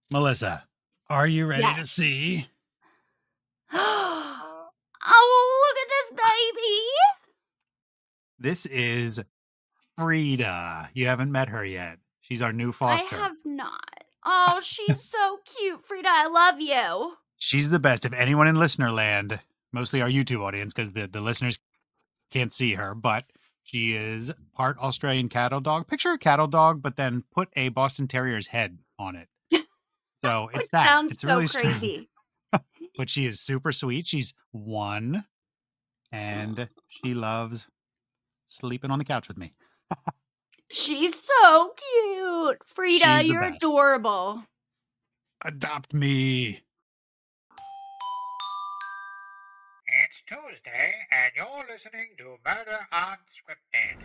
Melissa, are you ready to Yes. see? Oh, look at this baby. This is Frida. You haven't met her yet. She's our new foster. I have not. Oh, she's so cute, Frida. I love you. She's the best of anyone in listener land, mostly our YouTube audience, because the listeners can't see her, but she is part Australian cattle dog. Picture a cattle dog, but then put a Boston Terrier's head on it. So it's Which that. sounds It's so really strange. crazy. But she is super sweet. She's 1, and she loves sleeping on the couch with me. She's so cute. Frida, She's the you're best. adorable. Adopt me. It's Tuesday, and you're listening to Murder Unscripted.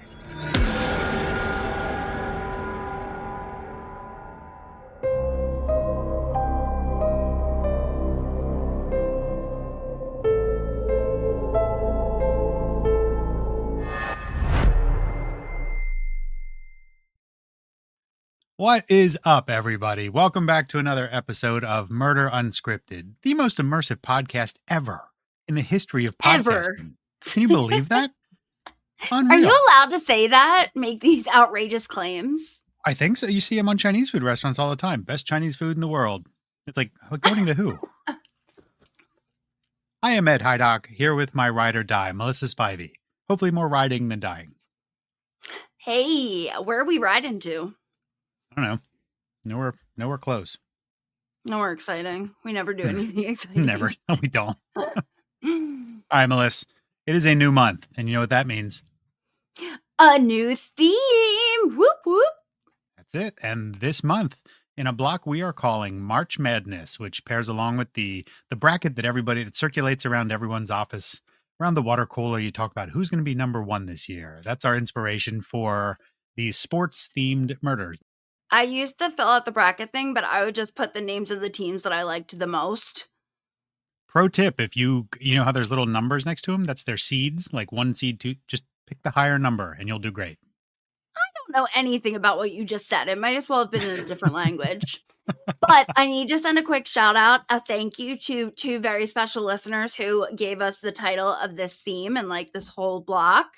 What is up, everybody? Welcome back to another episode of Murder Unscripted, the most immersive podcast ever in the history of podcasting. Ever. Can you believe that? Unreal. Are you allowed to say that? Make these outrageous claims? I think so. You see them on Chinese food restaurants all the time. Best Chinese food in the world. It's like, according to who? I am Ed Hydock, here with my ride or die, Melissa Spivey. Hopefully more riding than dying. Hey, where are we riding to? I don't know. Nowhere close. Nowhere exciting. We never do anything exciting. Never. No, we don't. All right, Melissa. It is a new month, and you know what that means. A new theme. Whoop, whoop. That's it. And this month, in a block we are calling March Madness, which pairs along with the bracket that circulates around everyone's office, around the water cooler. You talk about who's going to be number 1 this year. That's our inspiration for these sports-themed murders. I used to fill out the bracket thing, but I would just put the names of the teams that I liked the most. Pro tip, if you know how there's little numbers next to them, that's their seeds, like 1 seed, 2, just pick the higher number and you'll do great. I don't know anything about what you just said. It might as well have been in a different language. But I need to send a quick shout out, a thank you to 2 very special listeners who gave us the title of this theme and like this whole block,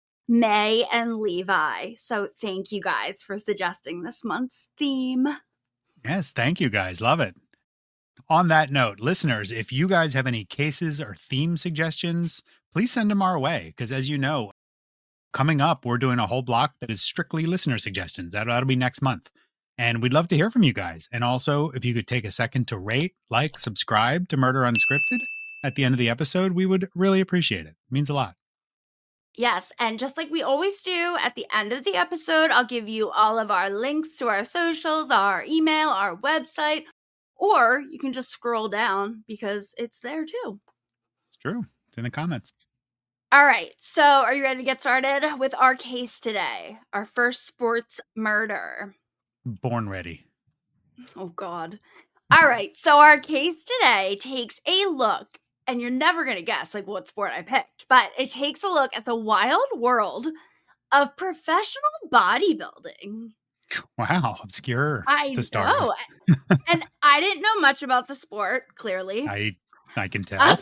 May and Levi. So thank you guys for suggesting this month's theme. Yes, thank you guys. Love it. On that note, listeners, if you guys have any cases or theme suggestions, please send them our way. Because as you know, coming up, we're doing a whole block that is strictly listener suggestions. That'll be next month. And we'd love to hear from you guys. And also, if you could take a second to rate, like, subscribe to Murder Unscripted at the end of the episode, we would really appreciate it. It means a lot. Yes, and just like we always do, at the end of the episode, I'll give you all of our links to our socials, our email, our website, or you can just scroll down because it's there too. It's true. It's in the comments. All right, so are you ready to get started with our case today? Our first sports murder. Born ready. Oh, God. All right, so our case today takes a look, and you're never going to guess like what sport I picked, but it takes a look at the wild world of professional bodybuilding. Wow, obscure. I to start. know. And I didn't know much about the sport, clearly. I can tell.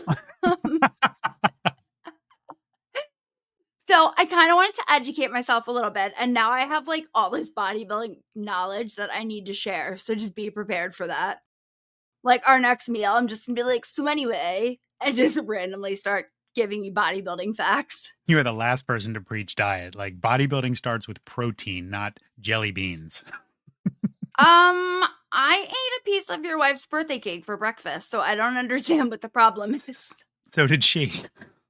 So I kind of wanted to educate myself a little bit, and now I have like all this bodybuilding knowledge that I need to share. So just be prepared for that. Like our next meal, I'm just gonna be like, so anyway, and just randomly start giving you bodybuilding facts. You are the last person to preach diet. Like bodybuilding starts with protein, not jelly beans. I ate a piece of your wife's birthday cake for breakfast, so I don't understand what the problem is. So did she.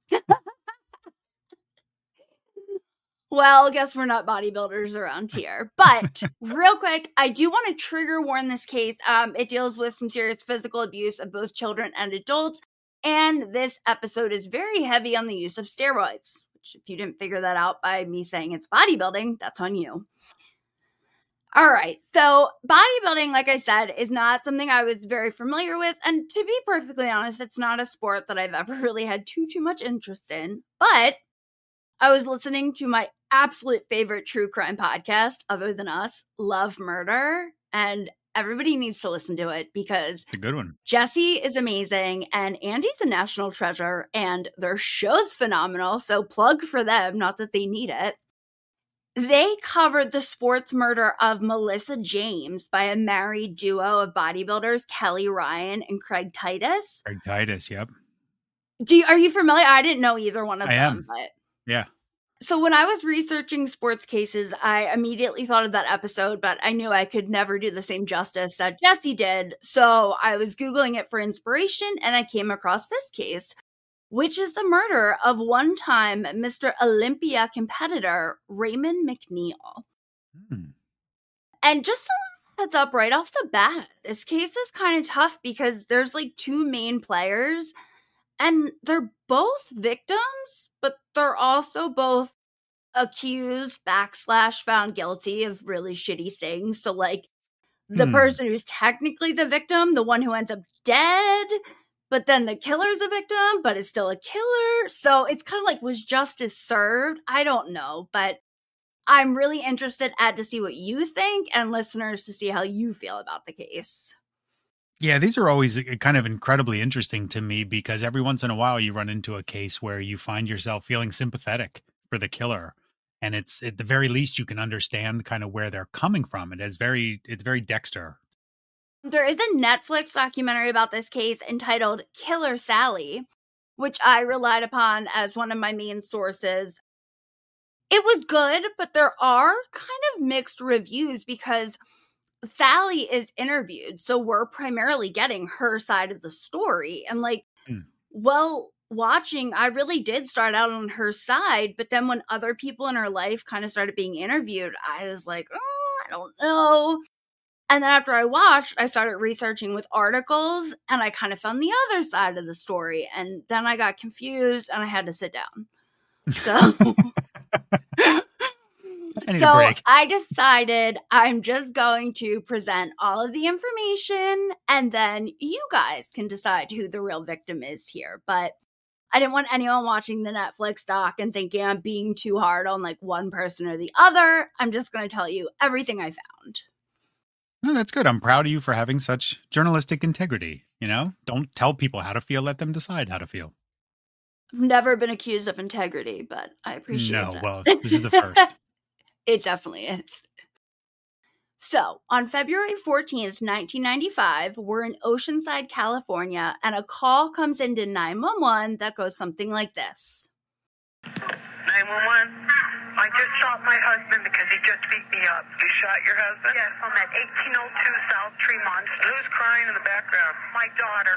Well, guess we're not bodybuilders around here. But real quick, I do want to trigger warn this case. It deals with some serious physical abuse of both children and adults. And this episode is very heavy on the use of steroids, which if you didn't figure that out by me saying it's bodybuilding, that's on you. All right. So bodybuilding, like I said, is not something I was very familiar with. And to be perfectly honest, it's not a sport that I've ever really had too much interest in. But I was listening to my absolute favorite true crime podcast, other than us, Love Murder. And everybody needs to listen to it because It's a good one. Jesse is amazing and Andy's a national treasure and their show's phenomenal. So plug for them, not that they need it. They covered the sports murder of Melissa James by a married duo of bodybuilders, Kelly Ryan and Craig Titus. Craig Titus, yep. Are you familiar? I didn't know either one of I them. am. But Yeah. so when I was researching sports cases, I immediately thought of that episode, but I knew I could never do the same justice that Jesse did. So I was Googling it for inspiration and I came across this case, which is the murder of one-time Mr. Olympia competitor Raymond McNeil. And just a heads up right off the bat, this case is kind of tough because there's like two main players and they're both victims, but they're also both accused / found guilty of really shitty things. So like the person who's technically the victim, the one who ends up dead, but then the killer's a victim, but is still a killer. So it's kind of like, was justice served? I don't know, but I'm really interested, Ed, to see what you think and listeners to see how you feel about the case. Yeah, these are always kind of incredibly interesting to me because every once in a while you run into a case where you find yourself feeling sympathetic for the killer. And it's at the very least you can understand kind of where they're coming from. It's very Dexter. There is a Netflix documentary about this case entitled Killer Sally, which I relied upon as one of my main sources. It was good, but there are kind of mixed reviews because Sally is interviewed. So we're primarily getting her side of the story. And like, well, watching, I really did start out on her side. But then when other people in her life kind of started being interviewed, I was like, oh, I don't know. And then after I watched, I started researching with articles and I kind of found the other side of the story. And then I got confused and I had to sit down. So, I decided I'm just going to present all of the information and then you guys can decide who the real victim is here. But I didn't want anyone watching the Netflix doc and thinking I'm being too hard on like one person or the other. I'm just going to tell you everything I found. No, that's good. I'm proud of you for having such journalistic integrity. You know, don't tell people how to feel. Let them decide how to feel. I've never been accused of integrity, but I appreciate that. No, well, this is the first. It definitely is. So, on February 14th, 1995, we're in Oceanside, California, and a call comes into 911 that goes something like this. 911. I just shot my husband because he just beat me up. You shot your husband? Yes, I'm at 1802 South Tremont. Who's crying in the background? My daughter.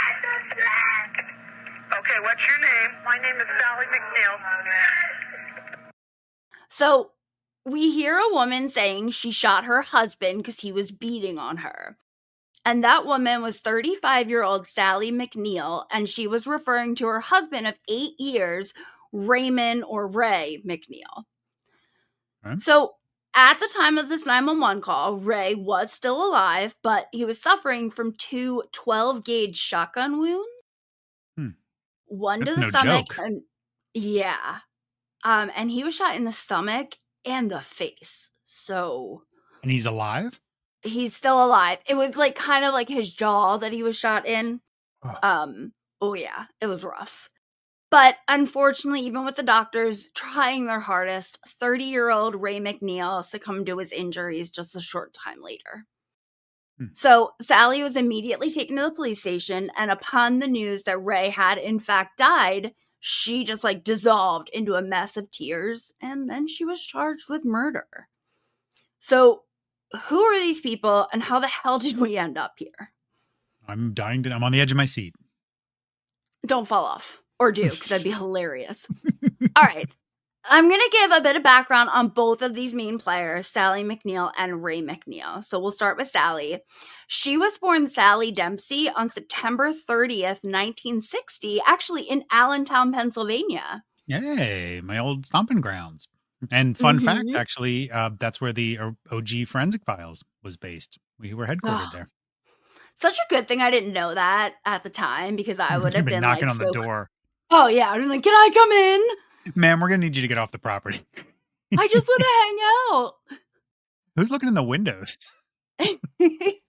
Okay, what's your name? My name is Sally McNeil. So, we hear a woman saying she shot her husband because he was beating on her. And that woman was 35-year-old Sally McNeil, and she was referring to her husband of 8 years, Raymond or Ray McNeil. Huh? So at the time of this 911 call, Ray was still alive, but he was suffering from 2 12-gauge shotgun wounds. One That's to the no stomach. joke. And, yeah. And he was shot in the stomach and the face. So. And he's alive? He's still alive. It was like kind of like his jaw that he was shot in. Oh yeah, it was rough. But unfortunately, even with the doctors trying their hardest, 30-year-old Ray McNeil succumbed to his injuries just a short time later. So Sally was immediately taken to the police station, and upon the news that Ray had in fact died, she just like dissolved into a mess of tears, and then she was charged with murder. So who are these people, and how the hell did we end up here? I'm on the edge of my seat. Don't fall off. Or do, because that'd be hilarious. All right. I'm going to give a bit of background on both of these main players, Sally McNeil and Ray McNeil. So we'll start with Sally. She was born Sally Dempsey on September 30th, 1960, actually in Allentown, Pennsylvania. Yay, my old stomping grounds. And fun fact, actually, that's where the OG Forensic Files was based. We were headquartered there. Such a good thing I didn't know that at the time, because I would have been knocking on the door. Oh, yeah. I'd been like, can I come in? Ma'am, we're going to need you to get off the property. I just want to hang out. Who's looking in the windows?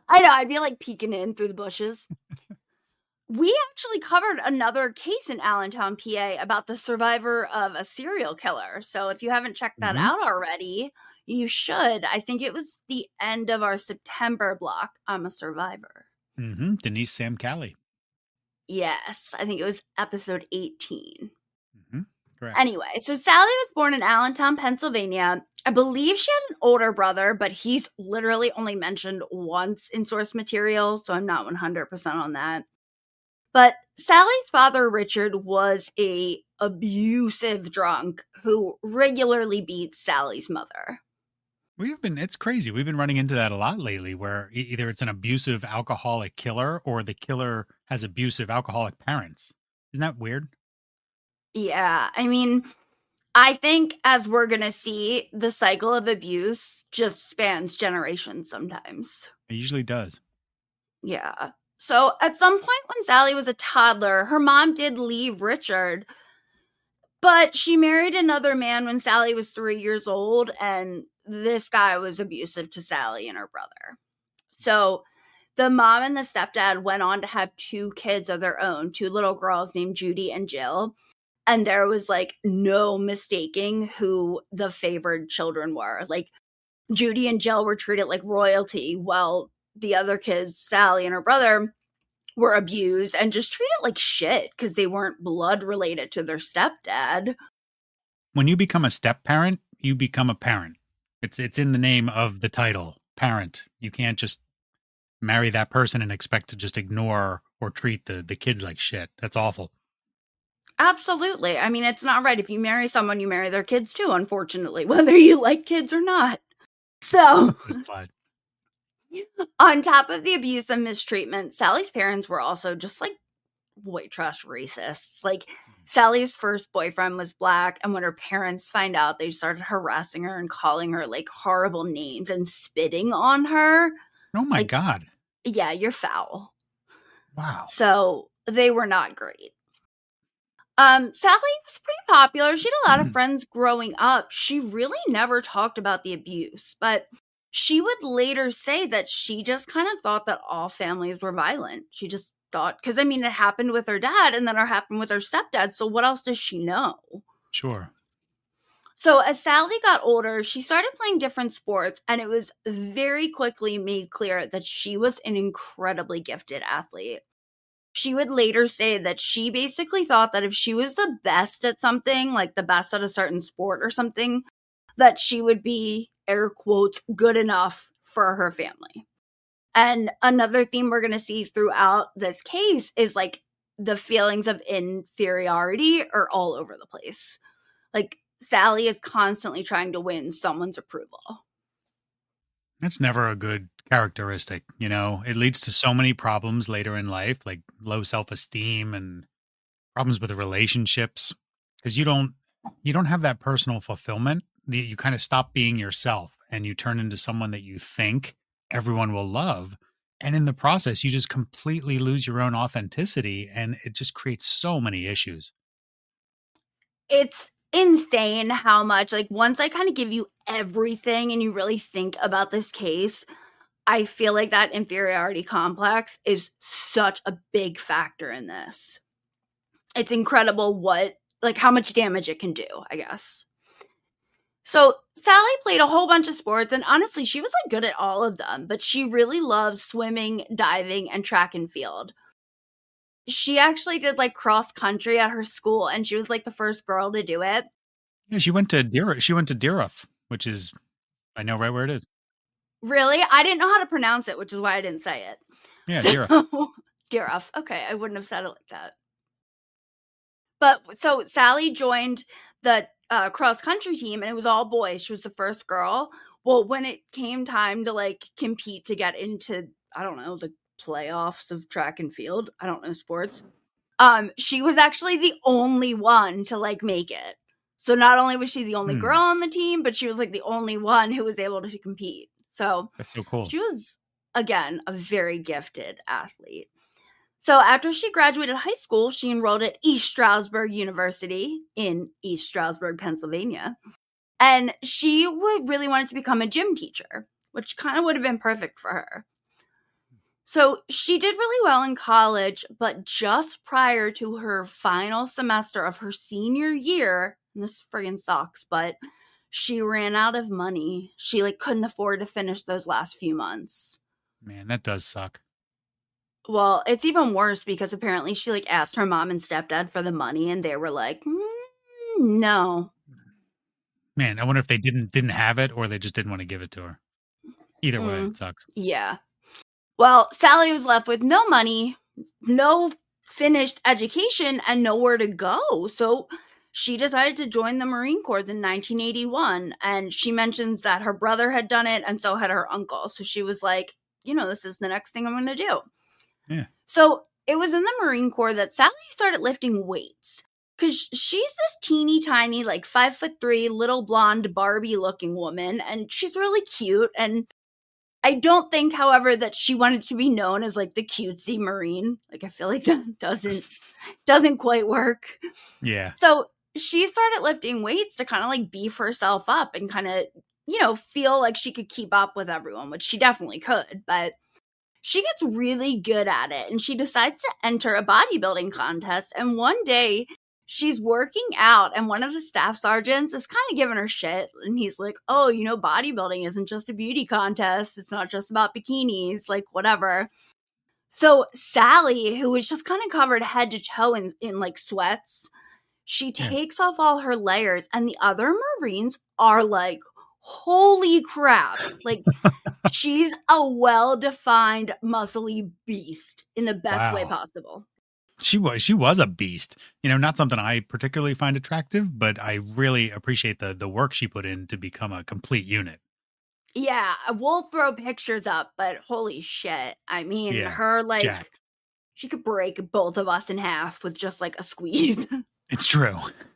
I know, I'd be like peeking in through the bushes. We actually covered another case in Allentown, PA about the survivor of a serial killer. So if you haven't checked that out already, you should. I think it was the end of our September block. I'm a Survivor. Denise Sam Cali. Yes, I think it was episode 18. Correct. Anyway, so Sally was born in Allentown, Pennsylvania. I believe she had an older brother, but he's literally only mentioned once in source material, so I'm not 100% on that. But Sally's father, Richard, was a abusive drunk who regularly beat Sally's mother. It's crazy. We've been running into that a lot lately where either it's an abusive alcoholic killer or the killer has abusive alcoholic parents. Isn't that weird? Yeah, I mean, I think as we're going to see, the cycle of abuse just spans generations sometimes. It usually does. Yeah. So at some point when Sally was a toddler, her mom did leave Richard, but she married another man when Sally was 3 years old, and this guy was abusive to Sally and her brother. So the mom and the stepdad went on to have 2 kids of their own, 2 little girls named Judy and Jill. And there was like no mistaking who the favored children were. Like Judy and Jill were treated like royalty, while the other kids, Sally and her brother, were abused and just treated like shit because they weren't blood related to their stepdad. When you become a step parent, you become a parent. It's in the name of the title, parent. You can't just marry that person and expect to just ignore or treat the kids like shit. That's awful. Absolutely. I mean, it's not right. If you marry someone, you marry their kids too, unfortunately, whether you like kids or not. So, on top of the abuse and mistreatment, Sally's parents were also just like white trash racists. Like, Sally's first boyfriend was black, and when her parents find out, they started harassing her and calling her like horrible names and spitting on her. Oh my God. Yeah, you're foul. Wow. So they were not great. Sally was pretty popular. She had a lot of friends growing up. She really never talked about the abuse, but she would later say that she just kind of thought that all families were violent. She just thought, because I mean, it happened with her dad and then it happened with her stepdad. So what else does she know? Sure. So as Sally got older, she started playing different sports, and it was very quickly made clear that she was an incredibly gifted athlete. She would later say that she basically thought that if she was the best at something, like the best at a certain sport or something, that she would be, air quotes, good enough for her family. And another theme we're going to see throughout this case is like the feelings of inferiority are all over the place. Like Sally is constantly trying to win someone's approval. That's never a good characteristic, you know? It leads to so many problems later in life, like low self-esteem and problems with relationships, because you don't have that personal fulfillment. You kind of stop being yourself and you turn into someone that you think everyone will love. And in the process, you just completely lose your own authenticity, and it just creates so many issues. It's insane how much, like, once I kind of give you everything and you really think about this case, I feel like that inferiority complex is such a big factor in this. It's incredible how much damage it can do, I guess. So Sally played a whole bunch of sports, and honestly, she was like good at all of them, but she really loved swimming, diving, and track and field. She actually did like cross country at her school, and she was like the first girl to do it. Yeah, she went to Deerhoof, which is, I know right where it is. Really? I didn't know how to pronounce it, which is why I didn't say it. Yeah, Deerhoof. Deerhoof. Okay, I wouldn't have said it like that. But so Sally joined the cross country team, and it was all boys. She was the first girl. Well, when it came time to like compete to get into, I don't know, the playoffs of track and field, I don't know sports, she was actually the only one to like make it. So not only was she the only girl on the team, but she was like the only one who was able to compete. So that's so cool. She was, again, a very gifted athlete. So after she graduated high school, she enrolled at East Stroudsburg University in East Stroudsburg, Pennsylvania. And she really wanted to become a gym teacher, which kind of would have been perfect for her. So she did really well in college, but just prior to her final semester of her senior year, and this friggin' sucks, but she ran out of money. She couldn't afford to finish those last few months. Man, that does suck. Well, it's even worse because apparently she asked her mom and stepdad for the money and they were like, no. Man, I wonder if they didn't have it or they just didn't want to give it to her. Either way, it sucks. Yeah. Well, Sally was left with no money, no finished education, and nowhere to go. So she decided to join the Marine Corps in 1981. And she mentions that her brother had done it and so had her uncle. So she was like, this is the next thing I'm going to do. Yeah. So it was in the Marine Corps that Sally started lifting weights. Because she's this teeny tiny, 5'3", little blonde Barbie looking woman. And she's really cute. And I don't think, however, that she wanted to be known as the cutesy Marine. I feel like that doesn't quite work. Yeah. So she started lifting weights to kind of beef herself up and kind of, feel like she could keep up with everyone, which she definitely could. But she gets really good at it and she decides to enter a bodybuilding contest. And one day she's working out and one of the staff sergeants is kind of giving her shit. And he's like, oh, bodybuilding isn't just a beauty contest. It's not just about bikinis, whatever. So Sally, who was just kind of covered head to toe in sweats, she takes off all her layers and the other Marines are like, holy crap. She's a well-defined, muscly beast in the best way possible. She was a beast. Not something I particularly find attractive, but I really appreciate the work she put in to become a complete unit. Yeah, we'll throw pictures up, but holy shit. I mean, her jacked. She could break both of us in half with just a squeeze. It's true.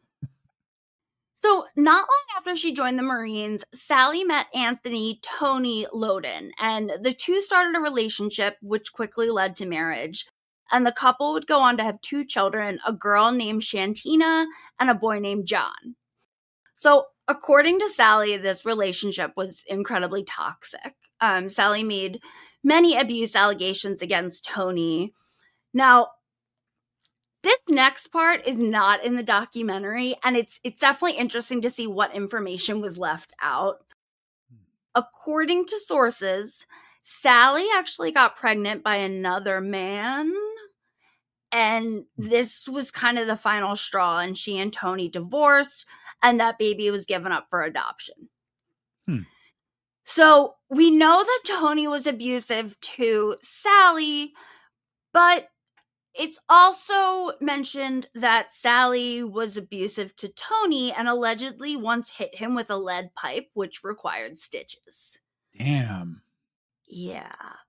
So not long after she joined the Marines, Sally met Anthony Tony Loden, and the two started a relationship which quickly led to marriage. And the couple would go on to have 2 children, a girl named Shantina and a boy named John. So according to Sally, this relationship was incredibly toxic. Sally made many abuse allegations against Tony. Now, this next part is not in the documentary, and it's definitely interesting to see what information was left out. According to sources, Sally actually got pregnant by another man, and this was kind of the final straw, and she and Tony divorced, and that baby was given up for adoption. So we know that Tony was abusive to Sally, but it's also mentioned that Sally was abusive to Tony and allegedly once hit him with a lead pipe, which required stitches. Damn. Yeah.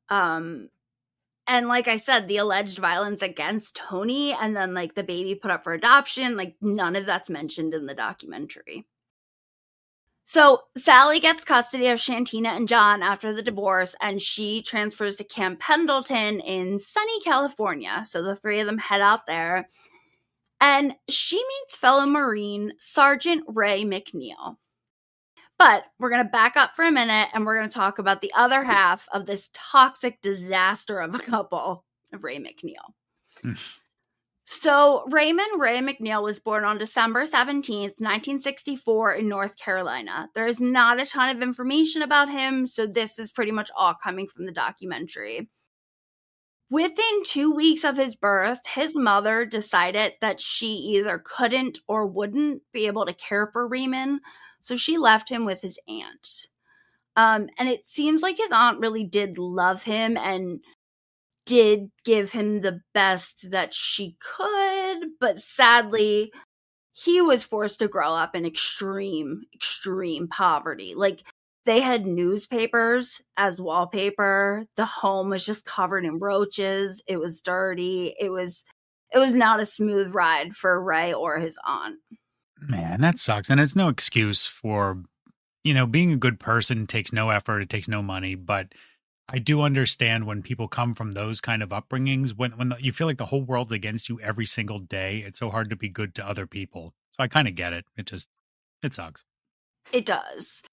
And like I said, the alleged violence against Tony and then the baby put up for adoption, none of that's mentioned in the documentary. So Sally gets custody of Shantina and John after the divorce, and she transfers to Camp Pendleton in sunny California. So the 3 of them head out there, and she meets fellow Marine Sergeant Ray McNeil. But we're going to back up for a minute, and we're going to talk about the other half of this toxic disaster of a couple of Ray McNeil. So Raymond Ray McNeil was born on December 17th, 1964 in North Carolina. There is not a ton of information about him, so this is pretty much all coming from the documentary. Within 2 weeks of his birth, his mother decided that she either couldn't or wouldn't be able to care for Raymond, so she left him with his aunt. And it seems like his aunt really did love him and did give him the best that she could, but sadly, he was forced to grow up in extreme poverty. They had newspapers as wallpaper. The home was just covered in roaches. It was dirty. It was not a smooth ride for Ray or his aunt. Man, that sucks. And it's no excuse for, being a good person takes no effort. It takes no money, but I do understand when people come from those kind of upbringings, when you feel like the whole world's against you every single day, it's so hard to be good to other people. So I kind of get it. It sucks. It does.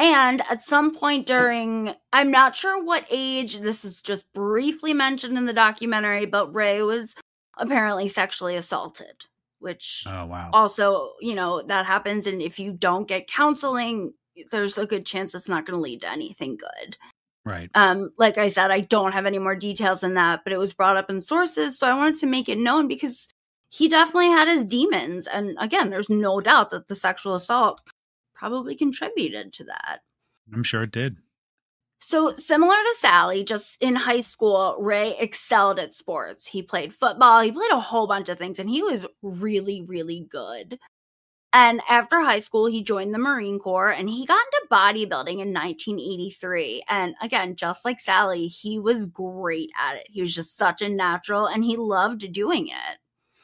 And at some point during, I'm not sure what age, this was just briefly mentioned in the documentary, but Ray was apparently sexually assaulted, which Oh, wow. also, that happens. And if you don't get counseling, there's a good chance it's not going to lead to anything good. Right. Like I said, I don't have any more details than that, but it was brought up in sources. So I wanted to make it known because he definitely had his demons. And again, there's no doubt that the sexual assault probably contributed to that. I'm sure it did. So similar to Sally, just in high school, Ray excelled at sports. He played football, he played a whole bunch of things, and he was really, really good. And after high school, he joined the Marine Corps and he got into bodybuilding in 1983. And again, just like Sally, he was great at it. He was just such a natural and he loved doing it.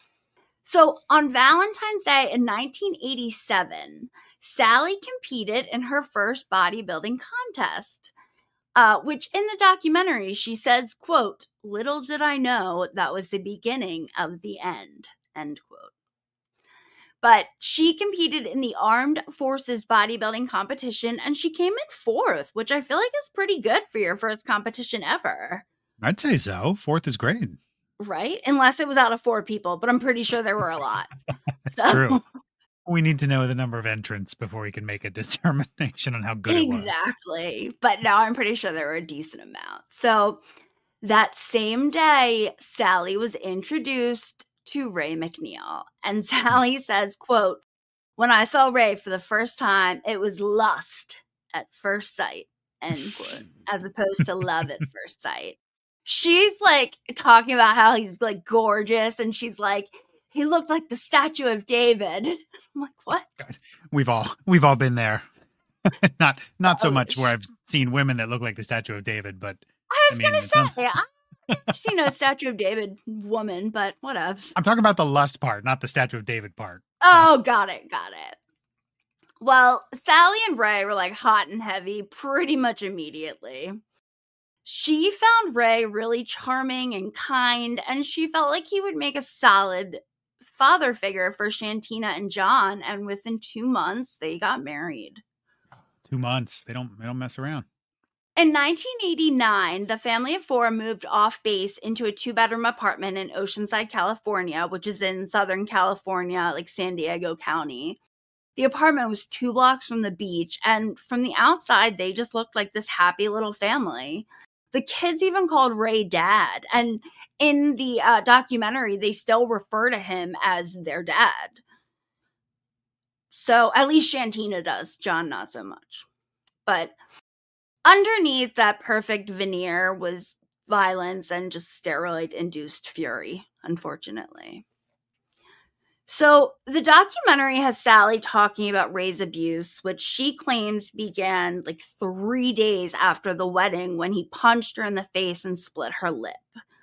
So on Valentine's Day in 1987, Sally competed in her first bodybuilding contest, which in the documentary, she says, quote, "Little did I know that was the beginning of the end," end quote. But she competed in the Armed Forces bodybuilding competition and she came in 4th, which I feel like is pretty good for your first competition ever. I'd say so. 4th is great. Right? Unless it was out of 4 people, but I'm pretty sure there were a lot. That's true. We need to know the number of entrants before we can make a determination on how good it was. Exactly. But now I'm pretty sure there were a decent amount. So that same day, Sally was introduced to Ray McNeil. And Sally says, quote, "When I saw Ray for the first time, it was lust at first sight," end quote, as opposed to love at first sight. She's like talking about how he's like gorgeous and she's like, he looked like the statue of David. I'm like, what? God, we've all been there. not so much where I've seen women that look like the statue of David, but I was gonna say, I've seen a statue of David woman, but whatever. I'm talking about the lust part, not the statue of David part. Oh, got it. Well, Sally and Ray were like hot and heavy pretty much immediately. She found Ray really charming and kind, and she felt like he would make a solid father figure for Shantina and John, and within 2 months, they got married. 2 months. They don't mess around. In 1989, the family of 4 moved off base into a 2-bedroom apartment in Oceanside, California, which is in Southern California, like San Diego County. The apartment was 2 blocks from the beach, and from the outside, they just looked like this happy little family. The kids even called Ray Dad, and in the documentary, they still refer to him as their dad. So at least Shantina does, John not so much. But underneath that perfect veneer was violence and just steroid-induced fury, unfortunately. So the documentary has Sally talking about Ray's abuse, which she claims began like 3 days after the wedding when he punched her in the face and split her lip.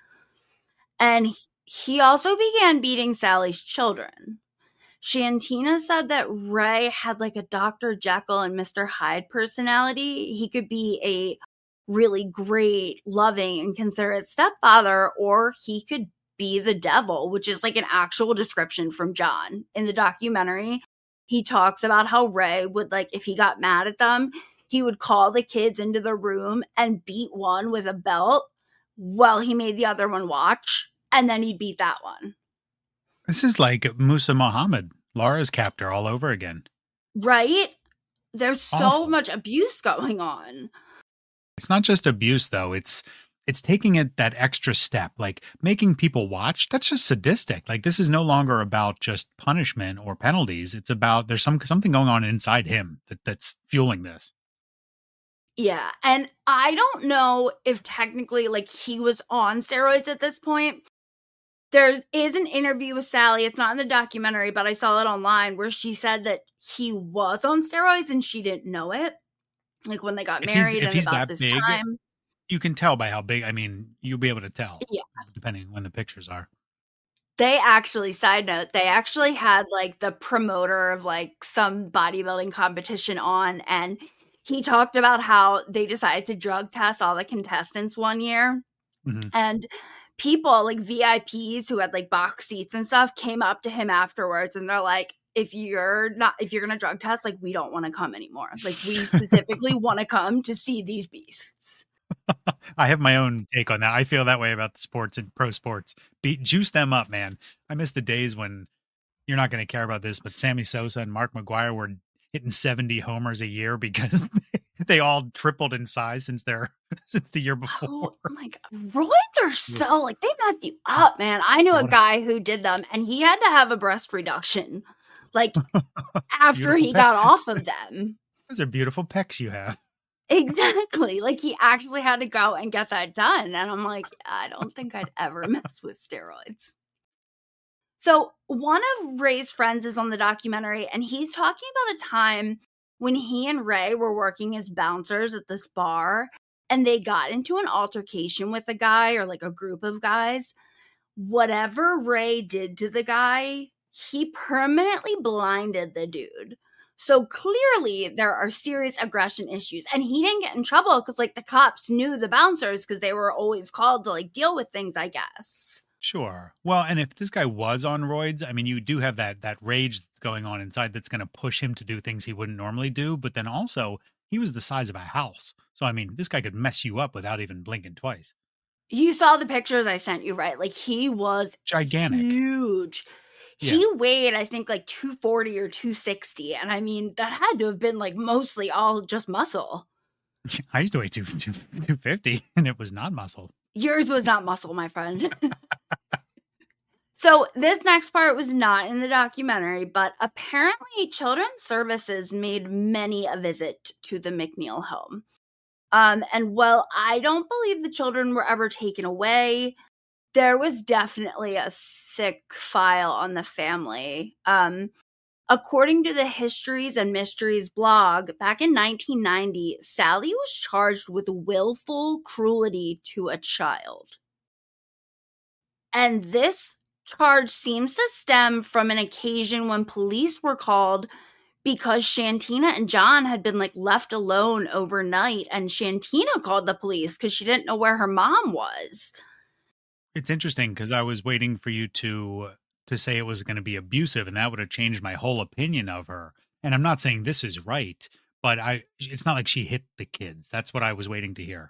And he also began beating Sally's children. Shantina said that Ray had like a Dr. Jekyll and Mr. Hyde personality. He could be a really great, loving, and considerate stepfather, or he could be the devil, which is like an actual description from John. In the documentary, he talks about how Ray would, like, if he got mad at them, he would call the kids into the room and beat one with a belt while he made the other one watch, and then he'd beat that one. This is like Musa Muhammad, Laura's captor, all over again. Right? There's so Awful. much abuse going on. It's not just abuse, though. It's taking it that extra step, like making people watch. That's just sadistic. Like, this is no longer about just punishment or penalties. It's about there's something going on inside him that's fueling this. Yeah, and I don't know if technically, like, he was on steroids at this point. There is an interview with Sally. It's not in the documentary, but I saw it online where she said that he was on steroids and she didn't know it. Like, when they got married and about this time. You can tell by how big. I mean, you'll be able to tell. Yeah. Depending when the pictures are. They actually, side note, they actually had like the promoter of like some bodybuilding competition on, and he talked about how they decided to drug test all the contestants one year. Mm-hmm. And people like VIPs who had like box seats and stuff came up to him afterwards and they're like, if you're going to drug test, like, we don't want to come anymore. Like, we specifically want to come to see these beasts. I have my own take on that. I feel that way about the sports and pro sports. Juice them up, man. I miss the days when you're not going to care about this, but Sammy Sosa and Mark McGwire were hitting 70 homers a year because they all tripled in size since the year before. Oh my God. Roids are so, like, they mess you up, man. I knew a guy who did them, and he had to have a breast reduction, like, after he got off of them. Those are beautiful pecs you have. Exactly. Like, he actually had to go and get that done. And I'm like, I don't think I'd ever mess with steroids. So one of Ray's friends is on the documentary, and he's talking about a time when he and Ray were working as bouncers at this bar, and they got into an altercation with a guy, or like a group of guys. Whatever Ray did to the guy, he permanently blinded the dude. So clearly there are serious aggression issues, and he didn't get in trouble because, like, the cops knew the bouncers because they were always called to, like, deal with things, I guess. Sure. Well, and if this guy was on roids, I mean, you do have that rage going on inside that's going to push him to do things he wouldn't normally do. But then also, he was the size of a house. So, I mean, this guy could mess you up without even blinking twice. You saw the pictures I sent you, right? Like, he was gigantic, huge. Yeah. He weighed, I think, like 240 or 260. And I mean, that had to have been, like, mostly all just muscle. I used to weigh 250, and it was not muscle. Yours was not muscle, my friend. So this next part was not in the documentary, but apparently Children's Services made many a visit to the McNeil home. And while I don't believe the children were ever taken away, there was definitely a thick file on the family. According to the Histories and Mysteries blog, back in 1990, Sally was charged with willful cruelty to a child. And this charge seems to stem from an occasion when police were called because Shantina and John had been, like, left alone overnight, and Shantina called the police because she didn't know where her mom was. It's interesting because I was waiting for you to say it was going to be abusive, and that would have changed my whole opinion of her. And I'm not saying this is right, but it's not like she hit the kids. That's what I was waiting to hear.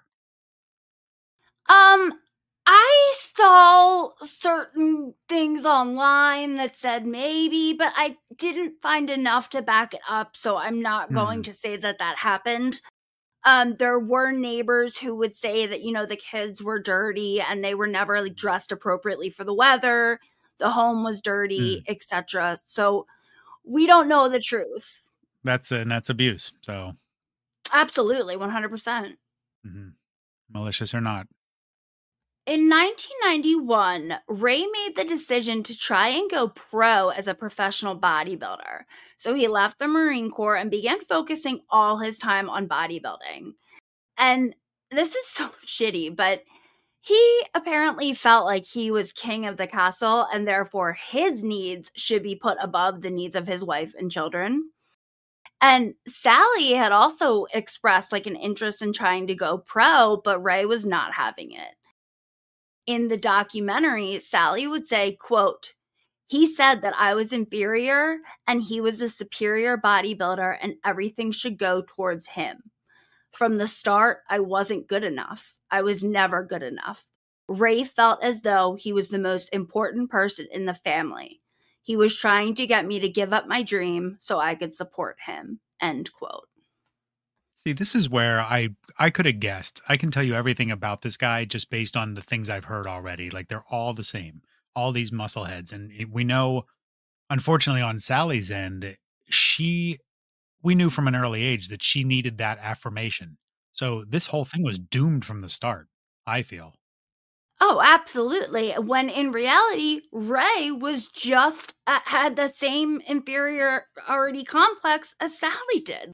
I saw certain things online that said maybe, but I didn't find enough to back it up, so I'm not going to say that happened. There were neighbors who would say that, you know, the kids were dirty and they were never, like, dressed appropriately for the weather. The home was dirty, etc. So we don't know the truth. That's abuse. So absolutely, 100%. Malicious or not. In 1991, Ray made the decision to try and go pro as a professional bodybuilder. So he left the Marine Corps and began focusing all his time on bodybuilding. And this is so shitty, but he apparently felt like he was king of the castle, and therefore his needs should be put above the needs of his wife and children. And Sally had also expressed, like, an interest in trying to go pro, but Ray was not having it. In the documentary, Sally would say, quote, "He said that I was inferior and he was a superior bodybuilder and everything should go towards him. From the start, I wasn't good enough. I was never good enough. Ray felt as though he was the most important person in the family. He was trying to get me to give up my dream so I could support him." End quote. See, this is where I could have guessed. I can tell you everything about this guy just based on the things I've heard already. Like, they're all the same, all these muscleheads. And we know, unfortunately, on Sally's end, we knew from an early age that she needed that affirmation. So this whole thing was doomed from the start, I feel. Oh, absolutely. When in reality, Ray was just had the same inferiority complex as Sally did.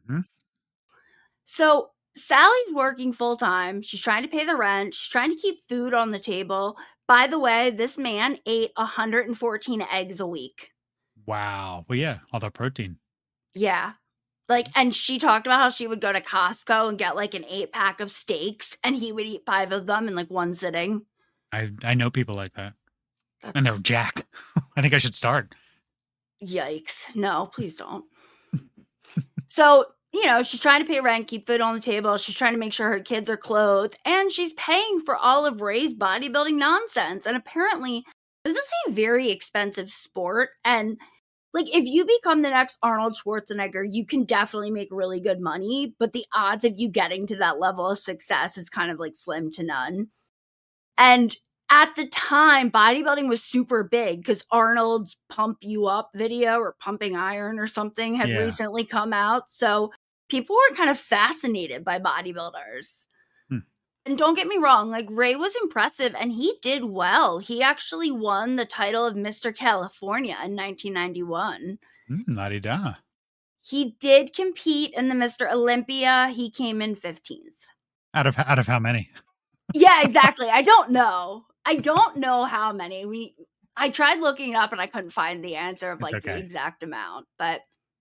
So Sally's working full time. She's trying to pay the rent. She's trying to keep food on the table. By the way, this man ate 114 eggs a week. Wow. Well, yeah, all that protein. Yeah. Like, and she talked about how she would go to Costco and get, like, an 8-pack of steaks, and he would eat 5 of them in, like, one sitting. I know people like that. And they're jacked. I think I should start. Yikes. No, please don't. So, she's trying to pay rent, keep food on the table. She's trying to make sure her kids are clothed, and she's paying for all of Ray's bodybuilding nonsense. And apparently, this is a very expensive sport. And if you become the next Arnold Schwarzenegger, you can definitely make really good money, but the odds of you getting to that level of success is kind of slim to none. And at the time, bodybuilding was super big because Arnold's Pump You Up video or Pumping Iron or something had recently come out. So people were kind of fascinated by bodybuilders. And don't get me wrong, Ray was impressive and he did well. He actually won the title of Mr. California in 1991. La-di-da. He did compete in the Mr. Olympia. He came in 15th. Out of how many? Yeah, exactly. I don't know how many. I tried looking it up and I couldn't find the answer of the exact amount. But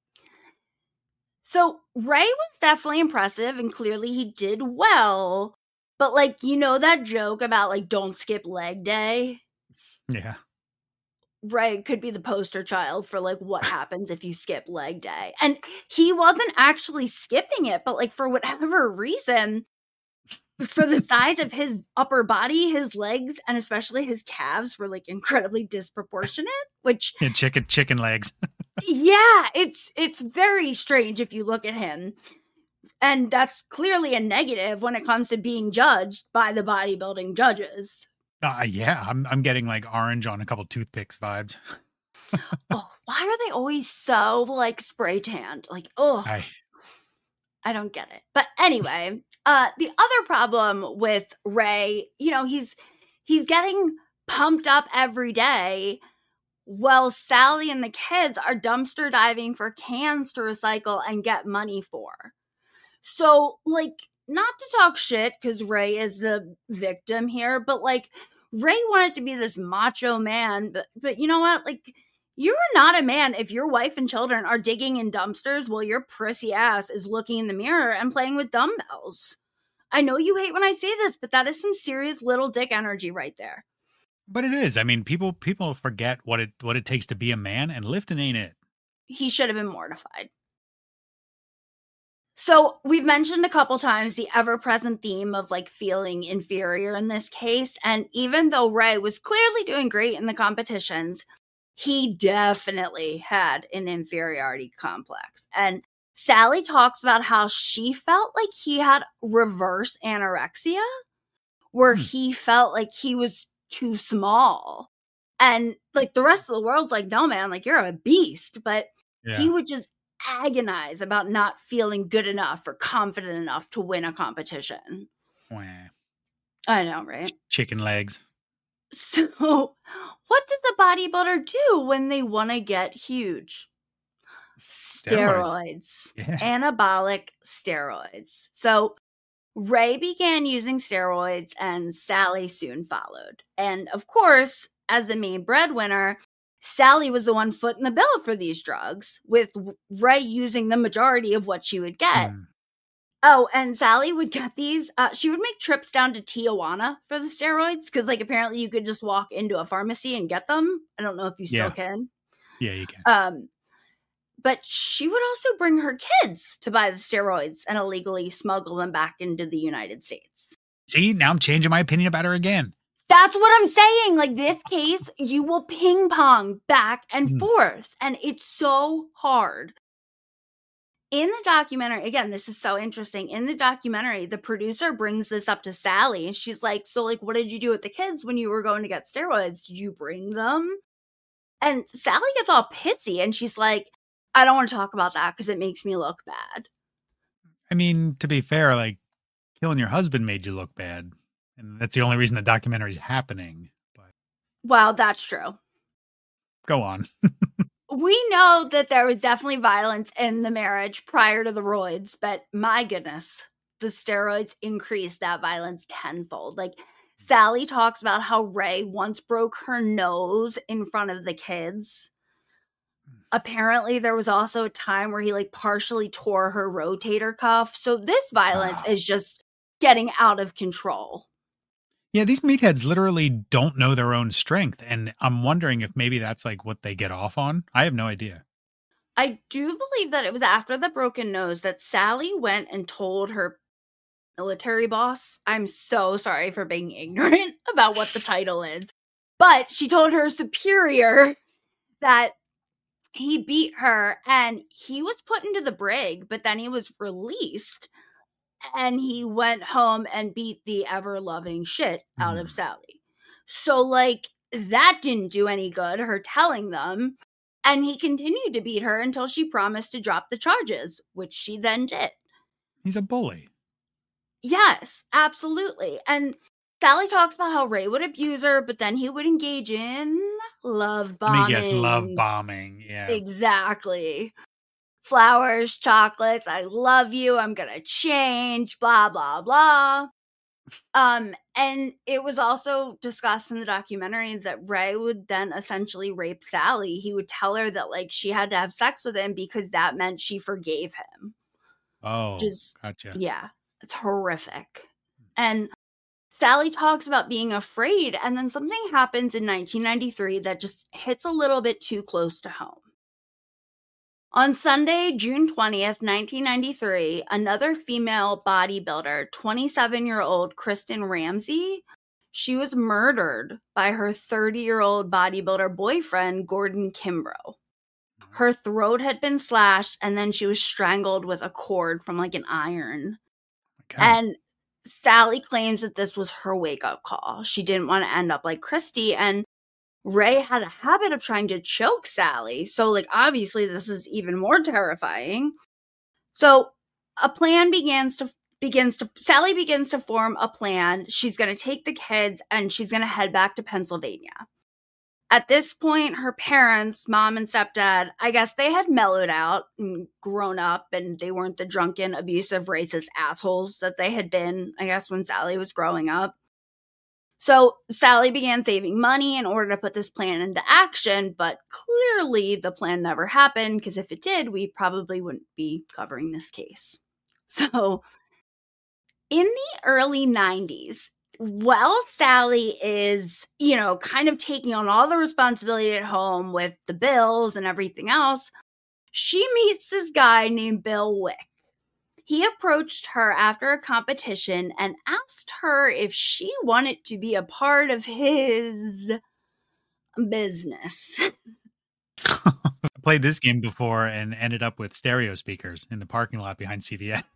so Ray was definitely impressive and clearly he did well. But that joke about don't skip leg day? Yeah. Ray could be the poster child for what happens if you skip leg day. And he wasn't actually skipping it, but for whatever reason, for the size of his upper body, his legs, and especially his calves were incredibly disproportionate, which chicken legs. Yeah, it's very strange if you look at him. And that's clearly a negative when it comes to being judged by the bodybuilding judges. Yeah, I'm getting orange on a couple toothpicks vibes. Oh, why are they always so spray tanned? I don't get it. But anyway, the other problem with Ray, he's getting pumped up every day while Sally and the kids are dumpster diving for cans to recycle and get money for. So, not to talk shit, because Ray is the victim here, but, Ray wanted to be this macho man, but you know what? You're not a man if your wife and children are digging in dumpsters while your prissy ass is looking in the mirror and playing with dumbbells. I know you hate when I say this, but that is some serious little dick energy right there. But it is. I mean, people forget what it takes to be a man, and lifting ain't it. He should have been mortified. So we've mentioned a couple times the ever-present theme of feeling inferior in this case. And even though Ray was clearly doing great in the competitions, he definitely had an inferiority complex. And Sally talks about how she felt like he had reverse anorexia, where he felt like he was too small. And the rest of the world's no, man, you're a beast. But he would just agonize about not feeling good enough or confident enough to win a competition. Wah. I know, right? Chicken legs. So, what does the bodybuilder do when they want to get huge? Steroids. Yeah. Anabolic steroids. So, Ray began using steroids and Sally soon followed. And of course, as the main breadwinner, Sally was the one footing the bill for these drugs, with Ray using the majority of what she would get. Oh, and Sally would get these. She would make trips down to Tijuana for the steroids because, apparently you could just walk into a pharmacy and get them. I don't know if you still can. Yeah, you can. But she would also bring her kids to buy the steroids and illegally smuggle them back into the United States. See, now I'm changing my opinion about her again. That's what I'm saying. This case, you will ping pong back and forth. And it's so hard. In the documentary, again, this is so interesting. In the documentary, the producer brings this up to Sally. And she's like, so, what did you do with the kids when you were going to get steroids? Did you bring them? And Sally gets all pissy. And she's like, I don't want to talk about that because it makes me look bad. I mean, to be fair, killing your husband made you look bad. And that's the only reason the documentary is happening. But wow, that's true. Go on. We know that there was definitely violence in the marriage prior to the roids, but my goodness, the steroids increased that violence tenfold. Sally talks about how Ray once broke her nose in front of the kids. Apparently, there was also a time where he partially tore her rotator cuff. So this violence is just getting out of control. Yeah, these meatheads literally don't know their own strength. And I'm wondering if maybe that's like what they get off on. I have no idea. I do believe that it was after the broken nose that Sally went and told her military boss. I'm so sorry for being ignorant about what the title is. But she told her superior that he beat her and he was put into the brig, but then he was released and he went home and beat the ever-loving shit out of Sally. So, like, that didn't do any good, her telling them. And he continued to beat her until she promised to drop the charges, which she then did. He's a bully. Yes, absolutely. And Sally talks about how Ray would abuse her, but then he would engage in love bombing. Let me guess, love bombing. Yeah. Exactly. Flowers, chocolates, I love you, I'm gonna change, blah, blah, blah. And it was also discussed in the documentary that Ray would then essentially rape Sally. He would tell her that, like, she had to have sex with him because that meant she forgave him. Oh, gotcha. Yeah, it's horrific. And Sally talks about being afraid, and then something happens in 1993 that just hits a little bit too close to home. On Sunday, June 20th, 1993, another female bodybuilder, 27-year-old Kristen Ramsey, she was murdered by her 30-year-old bodybuilder boyfriend, Gordon Kimbrough. Her throat had been slashed, and then she was strangled with a cord from, like, an iron. Okay. And Sally claims that this was her wake-up call. She didn't want to end up like Christy, and Ray had a habit of trying to choke Sally. So, like, obviously this is even more terrifying. So a plan Sally begins to form a plan. She's going to take the kids and she's going to head back to Pennsylvania. At this point, her parents, mom and stepdad, I guess they had mellowed out and grown up, and they weren't the drunken, abusive, racist assholes that they had been, I guess, when Sally was growing up. So Sally began saving money in order to put this plan into action, but clearly the plan never happened, because if it did, we probably wouldn't be covering this case. So in the early 90s, while Sally is, kind of taking on all the responsibility at home with the bills and everything else, she meets this guy named Bill Wick. He approached her after a competition and asked her if she wanted to be a part of his business. I played this game before and ended up with stereo speakers in the parking lot behind CVS.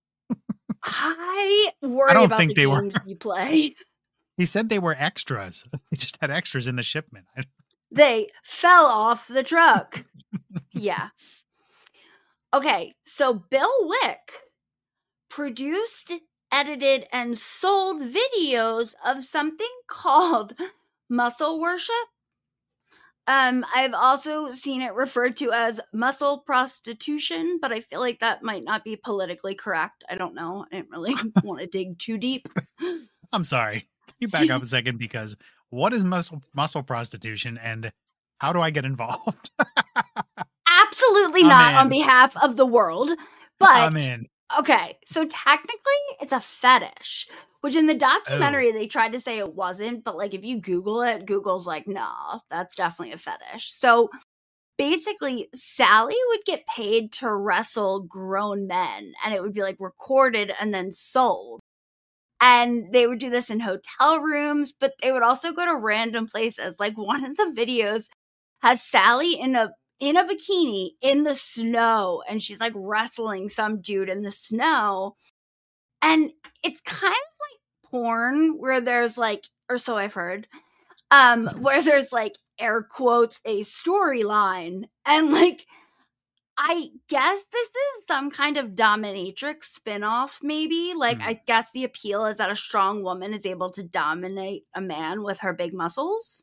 I worry don't about think the they were. games you play. He said they were extras. They just had extras in the shipment. They fell off the truck. Yeah. Okay, so Bill Wick produced, edited, and sold videos of something called muscle worship. I've also seen it referred to as muscle prostitution, but I feel like that might not be politically correct. I don't know. I didn't really want to dig too deep. I'm sorry. You back up a second, because what is muscle prostitution and how do I get involved? Absolutely not on behalf of the world, but I'm in. Okay, so technically it's a fetish, which in the documentary they tried to say it wasn't, but like if you Google it, Google's like, nah, that's definitely a fetish. So basically Sally would get paid to wrestle grown men, and it would be like recorded and then sold. And they would do this in hotel rooms, but they would also go to random places. Like one of the videos has Sally in a bikini in the snow, and she's like wrestling some dude in the snow. And it's kind of like porn where there's like, or so I've heard, where there's like air quotes a storyline, and like I guess this is some kind of dominatrix spinoff, maybe. Like, I guess the appeal is that a strong woman is able to dominate a man with her big muscles.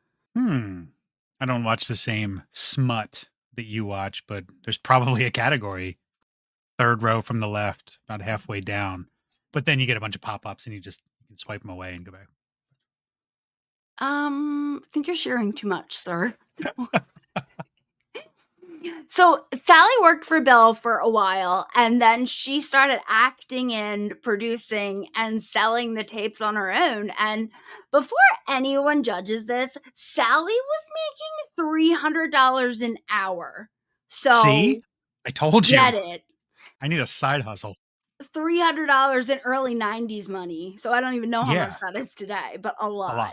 I don't watch the same smut that you watch, but there's probably a category. Third row from the left, about halfway down. But then you get a bunch of pop-ups and you can swipe them away and go back. I think you're sharing too much, sir. So Sally worked for Bill for a while, and then she started acting in, producing, and selling the tapes on her own. And before anyone judges this, Sally was making $300 an hour. So See? I told you. get it. I need a side hustle. $300 in early 90s money. So I don't even know how Yeah. much that is today, but a lot. A lot.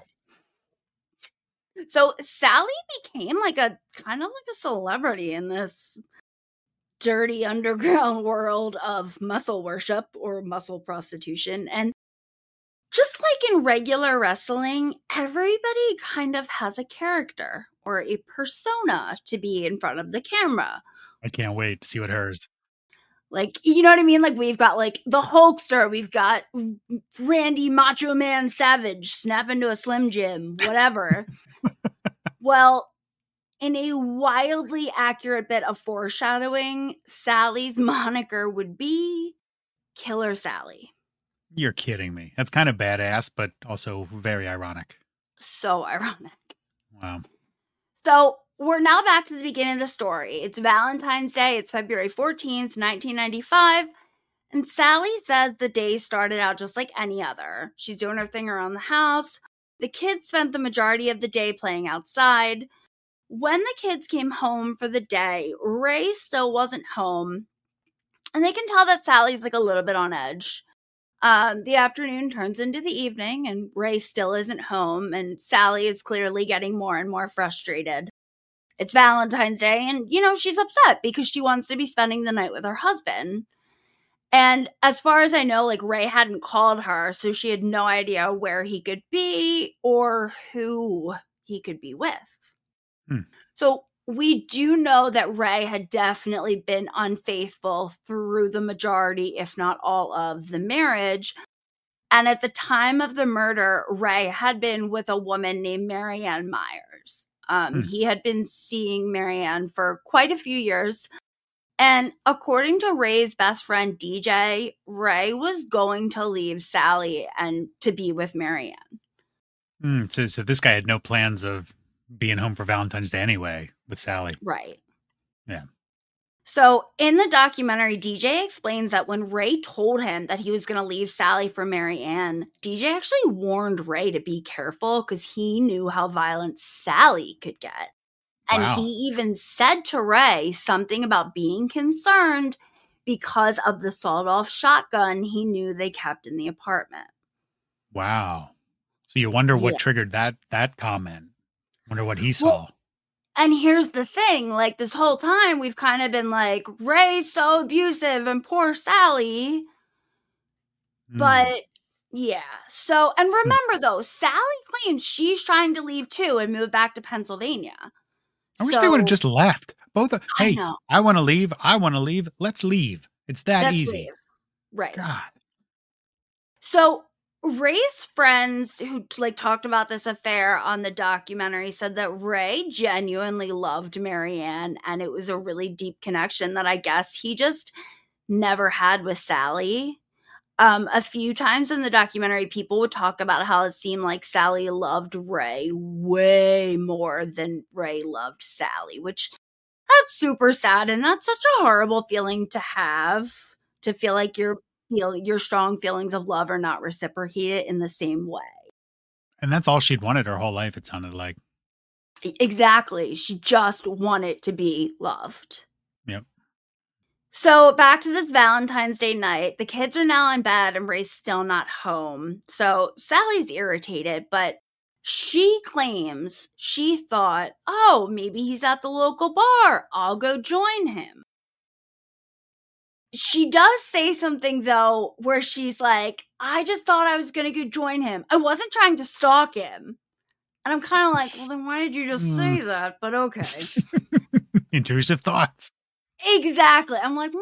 So Sally became like a kind of like a celebrity in this dirty underground world of muscle worship or muscle prostitution. And just like in regular wrestling, everybody kind of has a character or a persona to be in front of the camera. I can't wait to see what hers. Like, you know what I mean? Like, we've got like the Hulkster, we've got Randy Macho Man Savage snap into a Slim Jim, whatever. Well, in a wildly accurate bit of foreshadowing, Sally's moniker would be Killer Sally. You're kidding me. That's kind of badass, but also very ironic. So ironic. Wow. So we're now back to the beginning of the story. It's Valentine's Day. It's February 14th, 1995. And Sally says the day started out just like any other. She's doing her thing around the house. The kids spent the majority of the day playing outside. When the kids came home for the day, Ray still wasn't home. And they can tell that Sally's like a little bit on edge. The afternoon turns into the evening and Ray still isn't home. And Sally is clearly getting more and more frustrated. It's Valentine's Day and, you know, she's upset because she wants to be spending the night with her husband. And as far as I know, like Ray hadn't called her, so she had no idea where he could be or who he could be with. So we do know that Ray had definitely been unfaithful through the majority, if not all of the marriage. And at the time of the murder, Ray had been with a woman named Marianne Myers. He had been seeing Marianne for quite a few years. And according to Ray's best friend, DJ, Ray was going to leave Sally and to be with Marianne. So this guy had no plans of being home for Valentine's Day anyway with Sally. Right. Yeah. So in the documentary, DJ explains that when Ray told him that he was going to leave Sally for Marianne, DJ actually warned Ray to be careful because he knew how violent Sally could get. And Wow. he even said to Ray something about being concerned because of the sawed-off shotgun he knew they kept in the apartment. Wow. So you wonder what Yeah. triggered that comment. Wonder what he saw. Well, and here's the thing, like this whole time we've kind of been like, Ray's so abusive and poor Sally. But yeah. So, and remember though, Sally claims she's trying to leave too and move back to Pennsylvania. I wish they would have just left. Both. I Hey, know. I want to leave. I want to leave. Let's leave. It's that Let's easy. leave. Right. God. So Ray's friends who like talked about this affair on the documentary said that Ray genuinely loved Marianne and it was a really deep connection that I guess he just never had with Sally. A few times in the documentary, people would talk about how it seemed like Sally loved Ray way more than Ray loved Sally, which that's super sad. And that's such a horrible feeling to have, to feel like your strong feelings of love are not reciprocated in the same way. And that's all she'd wanted her whole life, it sounded like. Exactly. She just wanted to be loved. Yep. So back to this Valentine's Day night. The kids are now in bed and Ray's still not home. So Sally's irritated, but she claims she thought, oh, maybe he's at the local bar. I'll go join him. She does say something, though, where she's like, I just thought I was going to go join him. I wasn't trying to stalk him. And I'm kind of like, well, then why did you just say that? But okay. Intrusive thoughts. Exactly. I'm like,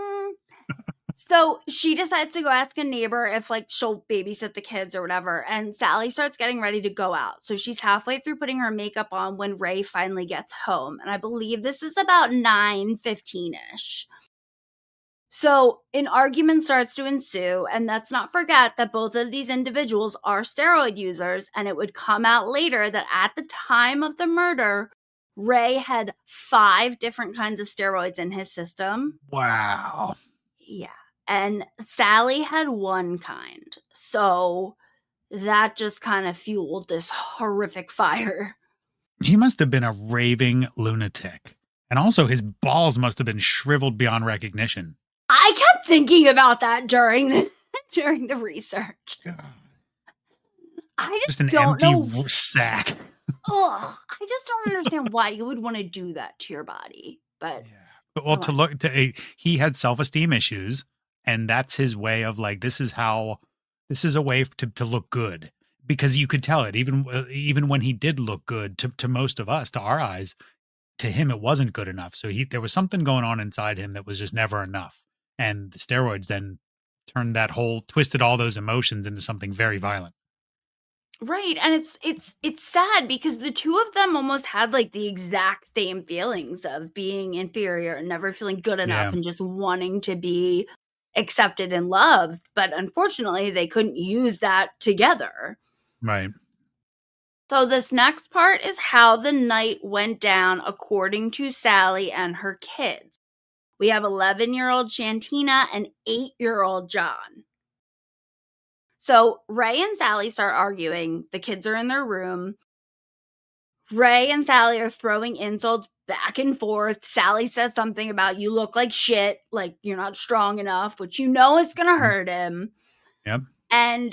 So she decides to go ask a neighbor if like she'll babysit the kids or whatever. And Sally starts getting ready to go out. So she's halfway through putting her makeup on when Ray finally gets home. And I believe this is about 9:15-ish. So an argument starts to ensue, and let's not forget that both of these individuals are steroid users, and it would come out later that at the time of the murder, Ray had 5 different kinds of steroids in his system. Wow. Yeah. And Sally had 1 kind. So that just kind of fueled this horrific fire. He must have been a raving lunatic. And also his balls must have been shriveled beyond recognition. I kept thinking about that during the research. God. I Just an don't empty know. sack. Ugh, I just don't understand why you would want to do that to your body. But But well, Come on. he had self-esteem issues, and that's his way of like, this is a way to look good, because you could tell it even when he did look good to most of us, to our eyes, to him it wasn't good enough. So there was something going on inside him that was just never enough, and the steroids then twisted all those emotions into something very violent. Right, and it's sad because the two of them almost had like the exact same feelings of being inferior and never feeling good enough and just wanting to be accepted and loved, but unfortunately they couldn't use that together. Right. So this next part is how the night went down according to Sally and her kids. We have 11-year-old Shantina and 8-year-old John. So Ray and Sally start arguing. The kids are in their room. Ray and Sally are throwing insults back and forth. Sally says something about, you look like shit, like you're not strong enough, which you know is going to hurt him. Yep. And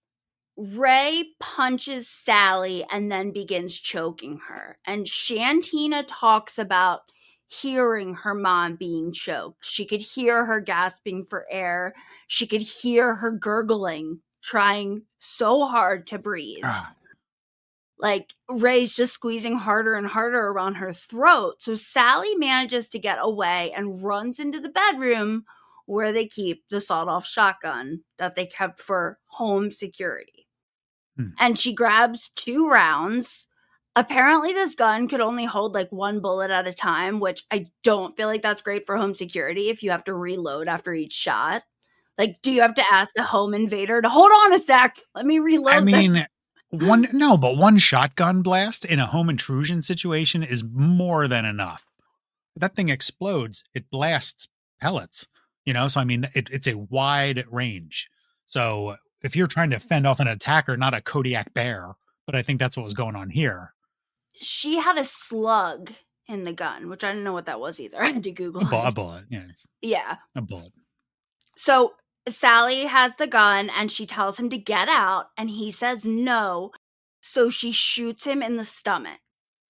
Ray punches Sally and then begins choking her. And Shantina talks about hearing her mom being choked. She could hear her gasping for air. She could hear her gurgling, trying so hard to breathe. Like, Ray's just squeezing harder and harder around her throat. So Sally manages to get away and runs into the bedroom where they keep the sawed-off shotgun that they kept for home security. And she grabs 2 rounds. Apparently, this gun could only hold like 1 bullet at a time, which I don't feel like that's great for home security if you have to reload after each shot. Like, do you have to ask the home invader to hold on a sec? Let me reload. I mean, one shotgun blast in a home intrusion situation is more than enough. That thing explodes. It blasts pellets, so I mean, it's a wide range. So if you're trying to fend off an attacker, not a Kodiak bear, but I think that's what was going on here. She had a slug in the gun, which I didn't know what that was either. I had to Google it. A bullet. Yeah. A bullet. So Sally has the gun and she tells him to get out and he says no. So she shoots him in the stomach.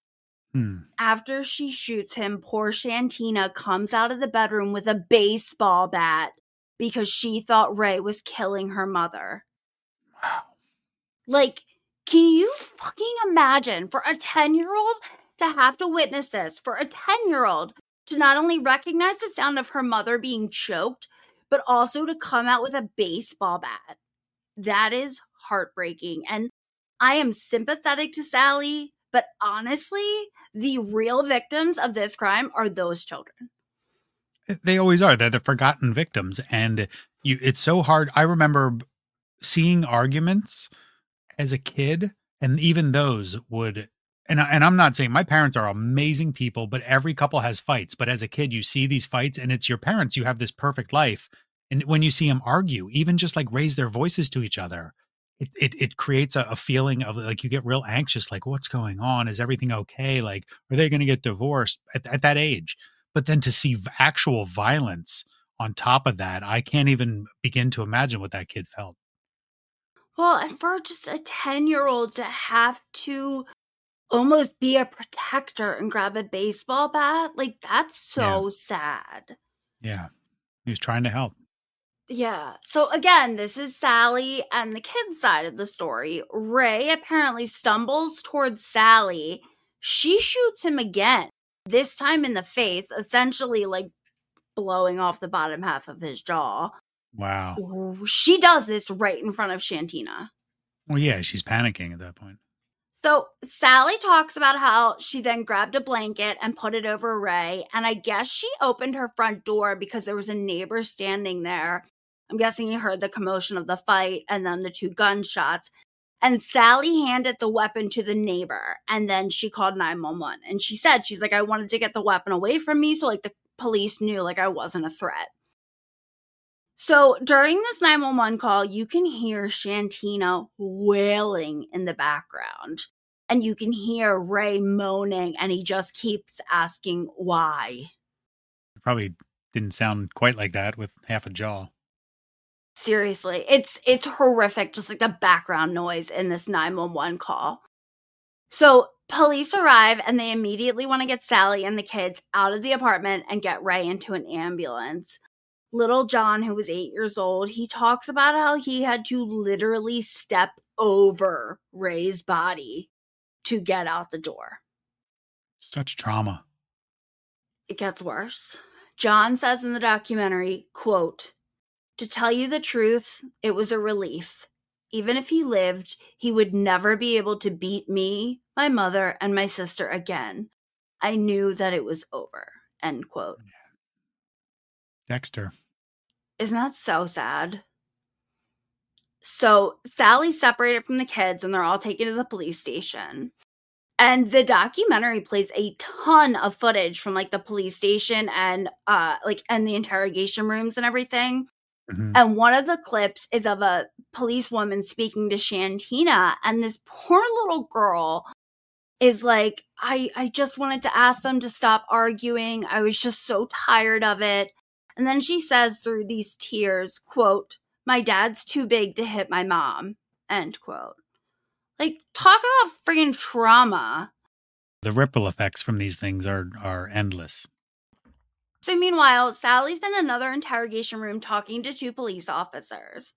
After she shoots him, poor Shantina comes out of the bedroom with a baseball bat because she thought Ray was killing her mother. Wow. Like, can you fucking imagine for a 10-year-old to have to witness this, for a 10-year-old to not only recognize the sound of her mother being choked, but also to come out with a baseball bat? That is heartbreaking. And I am sympathetic to Sally, but honestly, the real victims of this crime are those children. They always are. They're the forgotten victims. And it's so hard. I remember seeing arguments as a kid, and even those would, and I'm not saying my parents are amazing people, but every couple has fights. But as a kid, you see these fights and it's your parents. You have this perfect life. And when you see them argue, even just like raise their voices to each other, it creates a feeling of like, you get real anxious, like what's going on? Is everything okay? Like, are they going to get divorced at that age? But then to see actual violence on top of that, I can't even begin to imagine what that kid felt. Well, and for just a 10-year-old to have to almost be a protector and grab a baseball bat, like that's so sad. Yeah. He was trying to help. Yeah. So again, this is Sally and the kids' side of the story. Ray apparently stumbles towards Sally. She shoots him again, this time in the face, essentially like blowing off the bottom half of his jaw. Wow. She does this right in front of Shantina. Well, yeah, she's panicking at that point. So Sally talks about how she then grabbed a blanket and put it over Ray. And I guess she opened her front door because there was a neighbor standing there. I'm guessing he heard the commotion of the fight and then the 2 gunshots. And Sally handed the weapon to the neighbor, and then she called 911. And she's like, I wanted to get the weapon away from me, so like the police knew like I wasn't a threat. So during this 911 call, you can hear Shantina wailing in the background, and you can hear Ray moaning, and he just keeps asking why. It probably didn't sound quite like that with half a jaw. Seriously, it's horrific, just like the background noise in this 911 call. So police arrive and they immediately want to get Sally and the kids out of the apartment and get Ray into an ambulance. Little John, who was 8 years old, he talks about how he had to literally step over Ray's body to get out the door. Such trauma. It gets worse. John says in the documentary, quote, "To tell you the truth, it was a relief. Even if he lived, he would never be able to beat me, my mother, and my sister again. I knew that it was over." End quote. Dexter. Isn't that so sad? So Sally's separated from the kids and they're all taken to the police station. And the documentary plays a ton of footage from like the police station and and the interrogation rooms and everything. Mhm. And one of the clips is of a policewoman speaking to Shantina, and this poor little girl is like, I just wanted to ask them to stop arguing. I was just so tired of it. And then she says through these tears, quote, "My dad's too big to hit my mom," end quote. Like, talk about friggin' trauma. The ripple effects from these things are endless. So meanwhile, Sally's in another interrogation room talking to two police officers.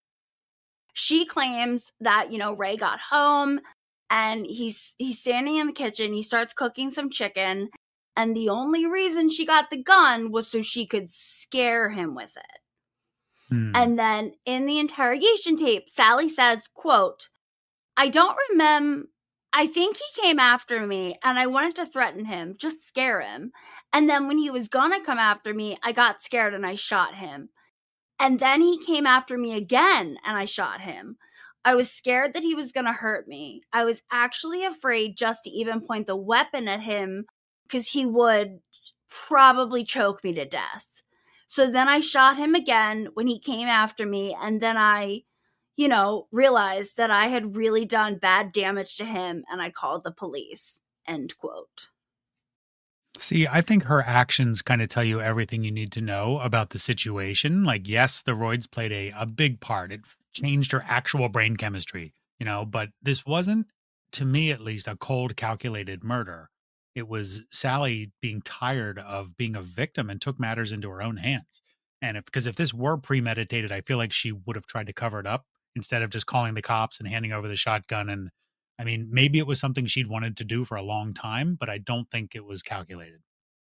She claims that, Ray got home and he's standing in the kitchen. He starts cooking some chicken. And the only reason she got the gun was so she could scare him with it. And then in the interrogation tape, Sally says, quote, "I don't remember. I think he came after me and I wanted to threaten him, just scare him. And then when he was gonna come after me, I got scared and I shot him. And then he came after me again and I shot him. I was scared that he was gonna hurt me. I was actually afraid just to even point the weapon at him because he would probably choke me to death. So then I shot him again when he came after me, and then I realized that I had really done bad damage to him and I called the police," end quote. See, I think her actions kind of tell you everything you need to know about the situation. Like, yes, the roids played a big part. It changed her actual brain chemistry, but this wasn't, to me at least, a cold, calculated murder. It was Sally being tired of being a victim and took matters into her own hands. And because if this were premeditated, I feel like she would have tried to cover it up instead of just calling the cops and handing over the shotgun. And I mean, maybe it was something she'd wanted to do for a long time, but I don't think it was calculated.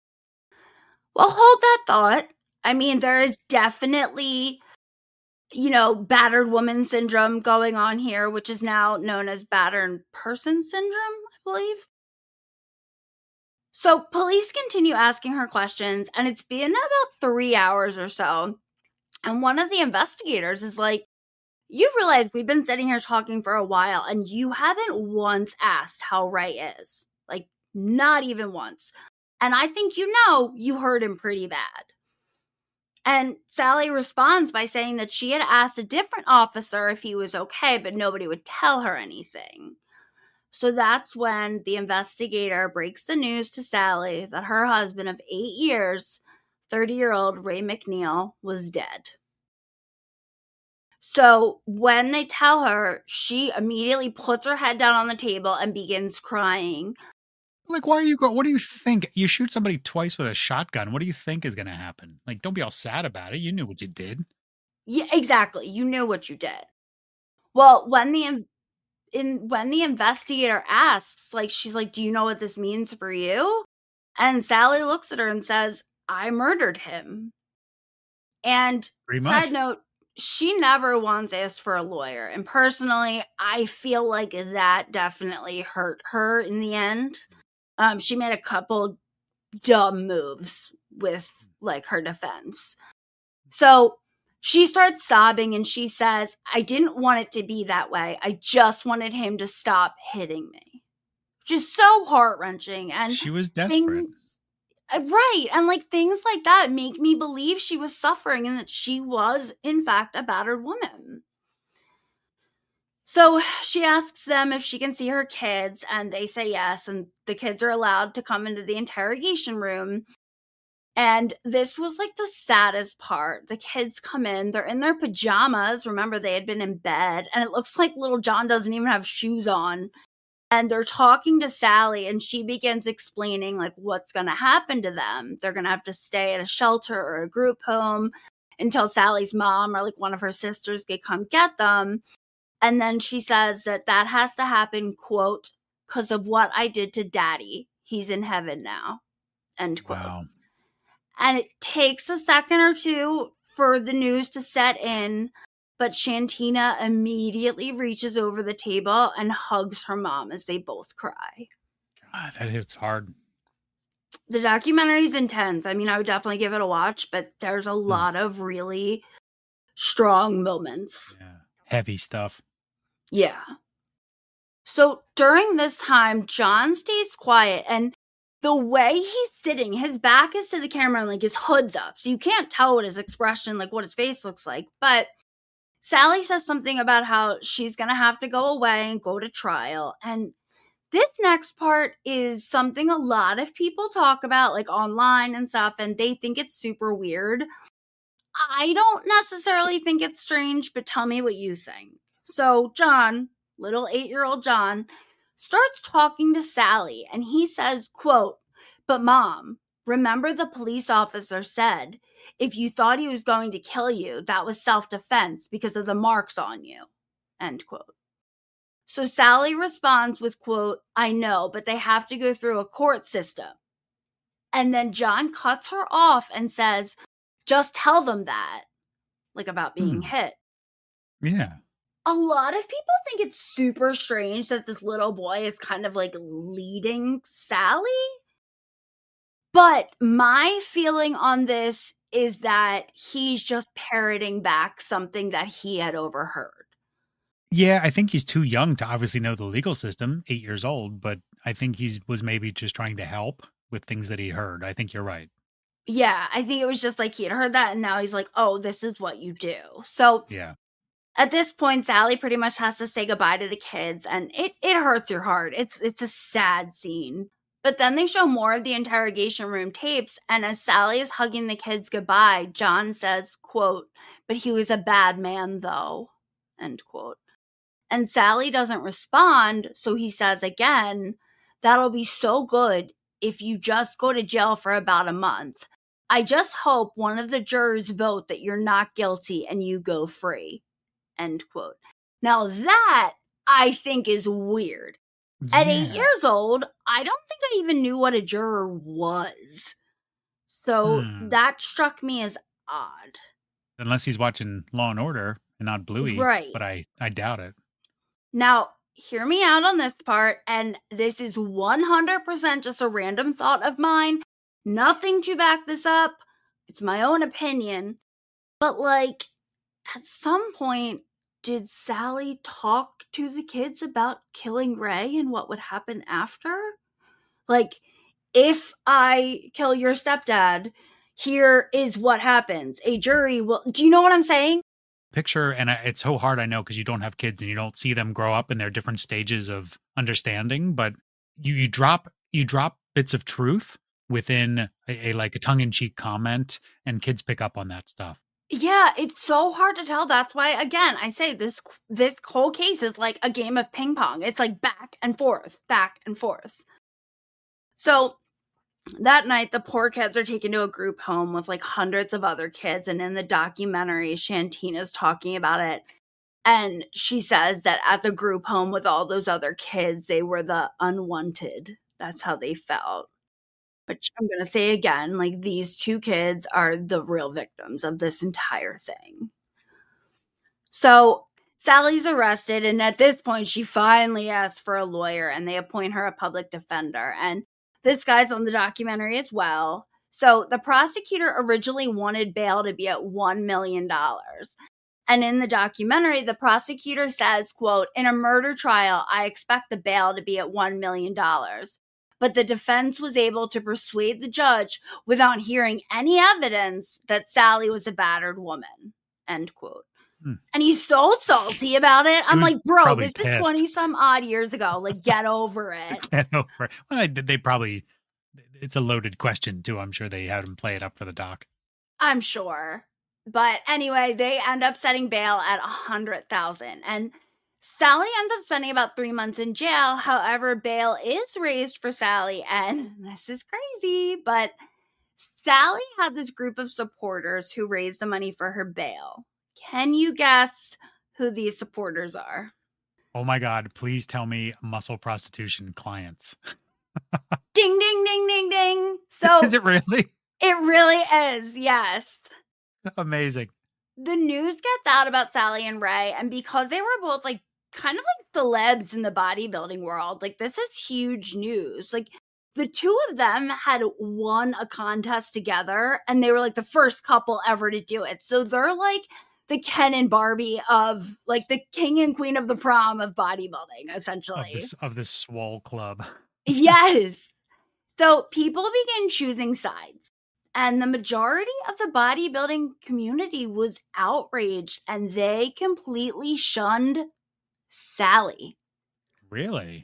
Well, hold that thought. I mean, there is definitely, battered woman syndrome going on here, which is now known as battered person syndrome, I believe. So police continue asking her questions, and it's been about 3 hours or so. And one of the investigators is like, "You realize we've been sitting here talking for a while, and you haven't once asked how Ray is. Like, not even once. And I think you hurt him pretty bad." And Sally responds by saying that she had asked a different officer if he was okay, but nobody would tell her anything. So that's when the investigator breaks the news to Sally that her husband of 8 years, 30-year-old Ray McNeil, was dead. So when they tell her, she immediately puts her head down on the table and begins crying. Like, why are you what do you think? You shoot somebody twice with a shotgun. What do you think is going to happen? Like, don't be all sad about it. You knew what you did. Yeah, exactly. You knew what you did. Well, when the investigator asks, like, she's like, "Do you know what this means for you?" And Sally looks at her and says, "I murdered him." And Pretty much. side note, she never once asked for a lawyer. And personally, I feel like that definitely hurt her in the end. She made a couple dumb moves with like her defense. So She starts sobbing and she says, I didn't want it to be that way. I just wanted him to stop hitting me. Which is so heart-wrenching. And she was desperate. Right. And like things like that make me believe she was suffering and that she was, in fact, a battered woman. So she asks them if she can see her kids, and they say yes. And the kids are allowed to come into the interrogation room. And this was like the saddest part. The kids come in, they're in their pajamas. Remember, they had been in bed, and it looks like little John doesn't even have shoes on. And they're talking to Sally, and she begins explaining like what's going to happen to them. They're going to have to stay at a shelter or a group home until Sally's mom or like one of her sisters can come get them. And then she says that has to happen, quote, because of what I did to Daddy. He's in heaven now, end quote. Wow. And it takes a second or two for the news to set in, but Shantina immediately reaches over the table and hugs her mom as they both cry. God, that hits hard. The documentary is intense. I mean, I would definitely give it a watch, but there's a lot of really strong moments. Yeah. Heavy stuff. Yeah. So during this time, John stays quiet, and the way he's sitting, his back is to the camera and like his hood's up. So you can't tell what his expression, like what his face looks like. But Sally says something about how she's going to have to go away and go to trial. And this next part is something a lot of people talk about, like online and stuff, and they think it's super weird. I don't necessarily think it's strange, but tell me what you think. So John, little 8-year-old John, starts talking to Sally, and he says, quote, but Mom, remember the police officer said, if you thought he was going to kill you, that was self-defense because of the marks on you, end quote. So Sally responds with, quote, I know, but they have to go through a court system. And then John cuts her off and says, just tell them that, like about being hit. Yeah. A lot of people think it's super strange that this little boy is kind of like leading Sally. But my feeling on this is that he's just parroting back something that he had overheard. Yeah, I think he's too young to obviously know the legal system, 8 years old, but I think was maybe just trying to help with things that he heard. I think you're right. Yeah, I think it was just like he had heard that and now he's like, oh, this is what you do. So yeah. At this point, Sally pretty much has to say goodbye to the kids, and it hurts your heart. It's a sad scene. But then they show more of the interrogation room tapes, and as Sally is hugging the kids goodbye, John says, quote, but he was a bad man, though, end quote. And Sally doesn't respond, so he says again, that'll be so good if you just go to jail for about a month. I just hope one of the jurors vote that you're not guilty and you go free. End quote. Now that I think is weird. At 8 years old, I don't think I even knew what a juror was. So that struck me as odd. Unless he's watching Law and Order and not Bluey. Right. But I doubt it. Now, hear me out on this part, and this is 100% just a random thought of mine. Nothing to back this up. It's my own opinion. But like, at some point, did Sally talk to the kids about killing Ray and what would happen after? Like, if I kill your stepdad, here is what happens. A jury will... Do you know what I'm saying? Picture, and it's so hard, I know, because you don't have kids and you don't see them grow up in their different stages of understanding, but you drop bits of truth within a tongue-in-cheek comment, and kids pick up on that stuff. Yeah, it's so hard to tell. That's why, again, I say this whole case is like a game of ping pong. It's like back and forth, back and forth. So that night, the poor kids are taken to a group home with like hundreds of other kids. And in the documentary, Shantina's talking about it. And she says that at the group home with all those other kids, they were the unwanted. That's how they felt. Which I'm going to say again, like these two kids are the real victims of this entire thing. So Sally's arrested, and at this point, she finally asks for a lawyer, and they appoint her a public defender. And this guy's on the documentary as well. So the prosecutor originally wanted bail to be at $1 million. And in the documentary, the prosecutor says, quote, "In a murder trial, I expect the bail to be at $1 million. But the defense was able to persuade the judge without hearing any evidence that Sally was a battered woman," end quote. And he's so salty about it. I'm like, bro, this is 20 some odd years ago. Like, get over it. Get over it. Well, they probably, it's a loaded question too. I'm sure they had him play it up for the doc. I'm sure. But anyway, they end up setting bail at $100,000. And Sally ends up spending about 3 months in jail. However, bail is raised for Sally. And this is crazy, but Sally had this group of supporters who raised the money for her bail. Can you guess who these supporters are? Oh my God, please tell me muscle prostitution clients. Ding, ding, ding, ding, ding. So is it really? It really is, yes. Amazing. The news gets out about Sally and Ray, and because they were both like kind of like celebs in the bodybuilding world, like this is huge news. Like the two of them had won a contest together, and they were like the first couple ever to do it. So they're like the Ken and Barbie of like the king and queen of the prom of bodybuilding, essentially. Of this swole club. Yes. So people began choosing sides, and the majority of the bodybuilding community was outraged, and they completely shunned Sally. Really?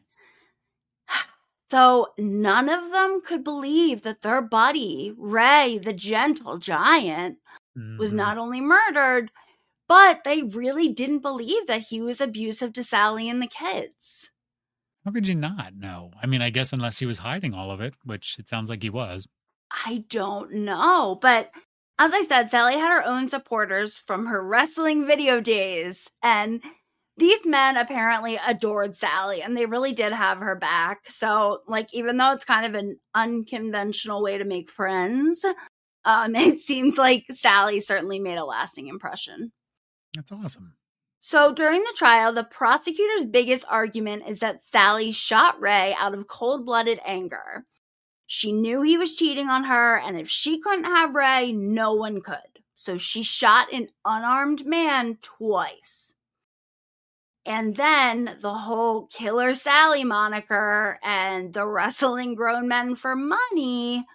So none of them could believe that their buddy, Ray, the gentle giant, was not only murdered, but they really didn't believe that he was abusive to Sally and the kids. How could you not know? I mean, I guess unless he was hiding all of it, which it sounds like he was. I don't know. But as I said, Sally had her own supporters from her wrestling video days. And these men apparently adored Sally, and they really did have her back. So, like, even though it's kind of an unconventional way to make friends, it seems like Sally certainly made a lasting impression. That's awesome. So during the trial, the prosecutor's biggest argument is that Sally shot Ray out of cold-blooded anger. She knew he was cheating on her, and if she couldn't have Ray, no one could. So she shot an unarmed man twice. And then the whole Killer Sally moniker and the wrestling grown men for money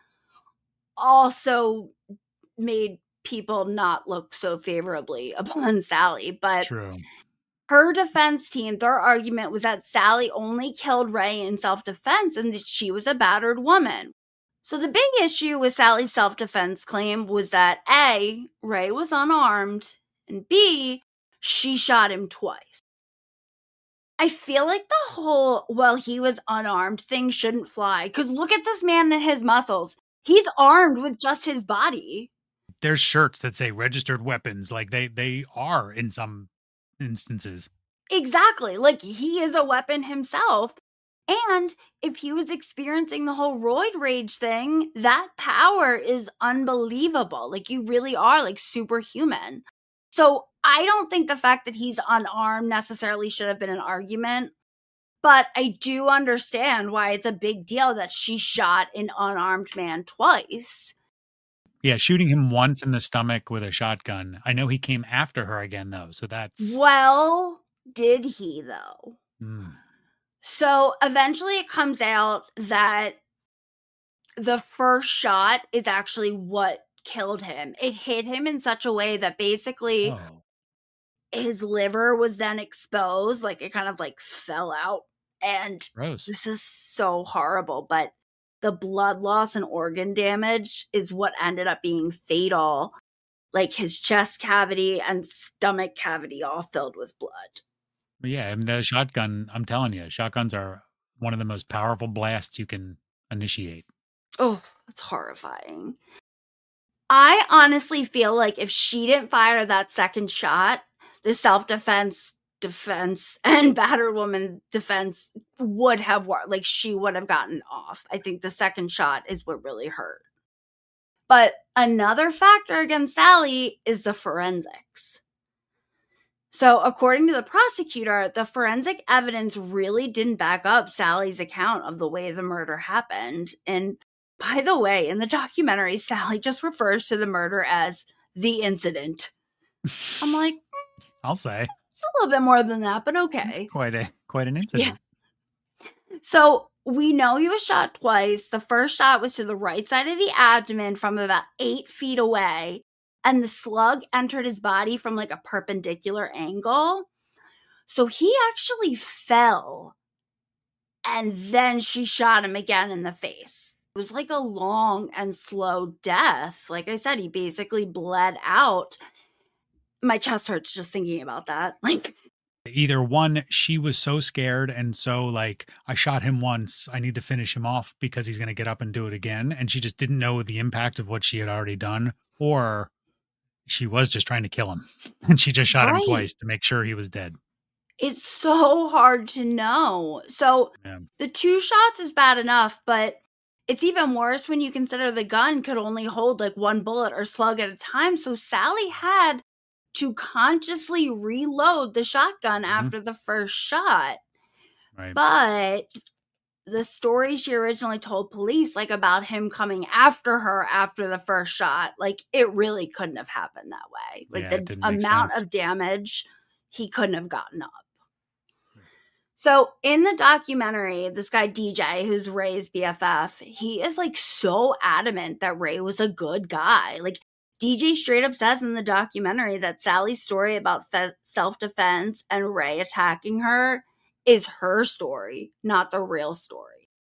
also made people not look so favorably upon Sally. But true. Her defense team, their argument was that Sally only killed Ray in self-defense and that she was a battered woman. So the big issue with Sally's self-defense claim was that A, Ray was unarmed, and B, she shot him twice. I feel like the whole, well, he was unarmed thing shouldn't fly, because look at this man and his muscles. He's armed with just his body. There's shirts that say registered weapons, like they are in some instances. Exactly. Like he is a weapon himself. And if he was experiencing the whole roid rage thing, that power is unbelievable. Like you really are like superhuman. So I don't think the fact that he's unarmed necessarily should have been an argument. But I do understand why it's a big deal that she shot an unarmed man twice. Yeah, shooting him once in the stomach with a shotgun. I know he came after her again, though, so that's... Well, did he, though? So eventually it comes out that the first shot is actually what killed him. It hit him in such a way that basically his liver was then exposed. Like it kind of like fell out. And gross. This is so horrible, but the blood loss and organ damage is what ended up being fatal. Like his chest cavity and stomach cavity all filled with blood. But yeah, and the shotgun, I'm telling you, shotguns are one of the most powerful blasts you can initiate. Oh, it's horrifying. I honestly feel like if she didn't fire that second shot, the self-defense, and battered woman defense would have worked. Like she would have gotten off. I think the second shot is what really hurt. But another factor against Sally is the forensics. So according to the prosecutor, the forensic evidence really didn't back up Sally's account of the way the murder happened. And By the way, in the documentary, Sally just refers to the murder as the incident. I'm like, I'll say it's a little bit more than that, but okay. it's quite an incident. So we know he was shot twice. The first shot was to the right side of the abdomen from about 8 feet away, and the slug entered his body from like a perpendicular angle. So he actually fell, and then she shot him again in the face. It was like a long and slow death. Like I said, he basically bled out. My chest hurts just thinking about that. Like, Either one, she was so scared and so like, I shot him once, I need to finish him off because he's going to get up and do it again. And she just didn't know the impact of what she had already done. Or she was just trying to kill him. And she just shot him twice to make sure he was dead. It's so hard to know. So the 2 shots is bad enough, but it's even worse when you consider the gun could only hold like 1 bullet or slug at a time. So Sally had to consciously reload the shotgun after the first shot. Right. But the story she originally told police, like about him coming after her after the first shot, like it really couldn't have happened that way. Like the amount of damage, he couldn't have gotten up. So in the documentary, this guy DJ, who's Ray's BFF, he is like so adamant that Ray was a good guy. Like DJ straight up says in the documentary that Sally's story about self-defense and Ray attacking her is her story, not the real story.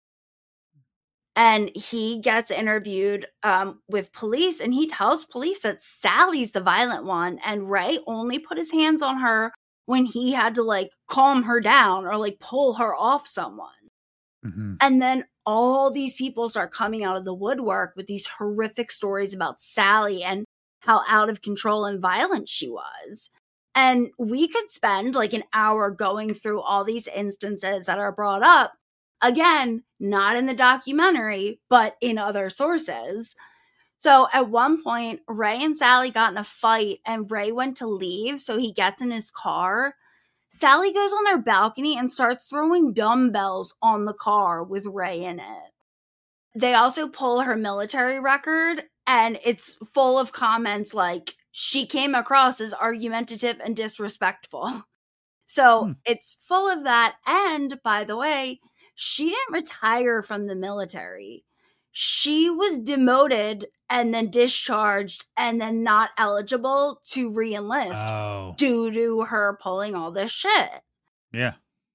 And he gets interviewed with police, and he tells police that Sally's the violent one, and Ray only put his hands on her when he had to like calm her down or like pull her off someone. And then all these people start coming out of the woodwork with these horrific stories about Sally and how out of control and violent she was. And we could spend like an hour going through all these instances that are brought up. Again, not in the documentary, but in other sources. So at one point, Ray and Sally got in a fight and Ray went to leave. So he gets in his car. Sally goes on their balcony and starts throwing dumbbells on the car with Ray in it. They also pull her military record, and it's full of comments like, she came across as argumentative and disrespectful. So it's full of that. And by the way, she didn't retire from the military. She was demoted and then discharged and then not eligible to re-enlist due to her pulling all this shit. Yeah.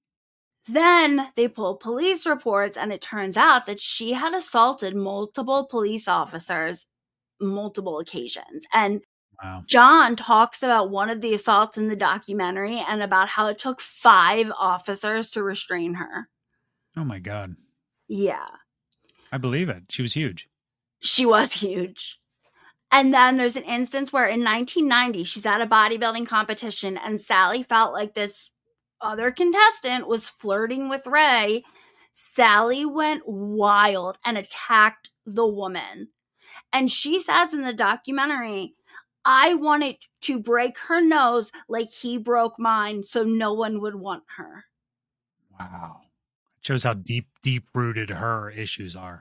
Then they pull police reports, and it turns out that she had assaulted multiple police officers multiple occasions. And John talks about one of the assaults in the documentary and about how it took 5 officers to restrain her. Oh my God. Yeah. I believe it. She was huge. She was huge. And then there's an instance where in 1990, she's at a bodybuilding competition, and Sally felt like this other contestant was flirting with Ray. Sally went wild and attacked the woman. And she says in the documentary, I wanted to break her nose like he broke mine so no one would want her. Wow. It shows how deep rooted her issues are.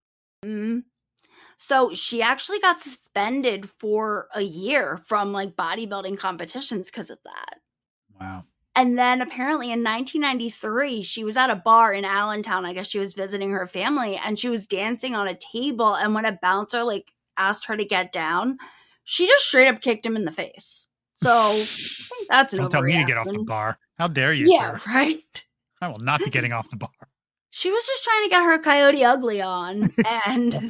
So she actually got suspended for a year from like bodybuilding competitions because of that. Wow. And then apparently in 1993, she was at a bar in Allentown. I guess she was visiting her family, and she was dancing on a table. And when a bouncer like asked her to get down, she just straight up kicked him in the face. So I think that's an overreaction. Don't tell me to get off the bar. How dare you, sir? Yeah, right. I will not be getting off the bar. She was just trying to get her Coyote Ugly on. And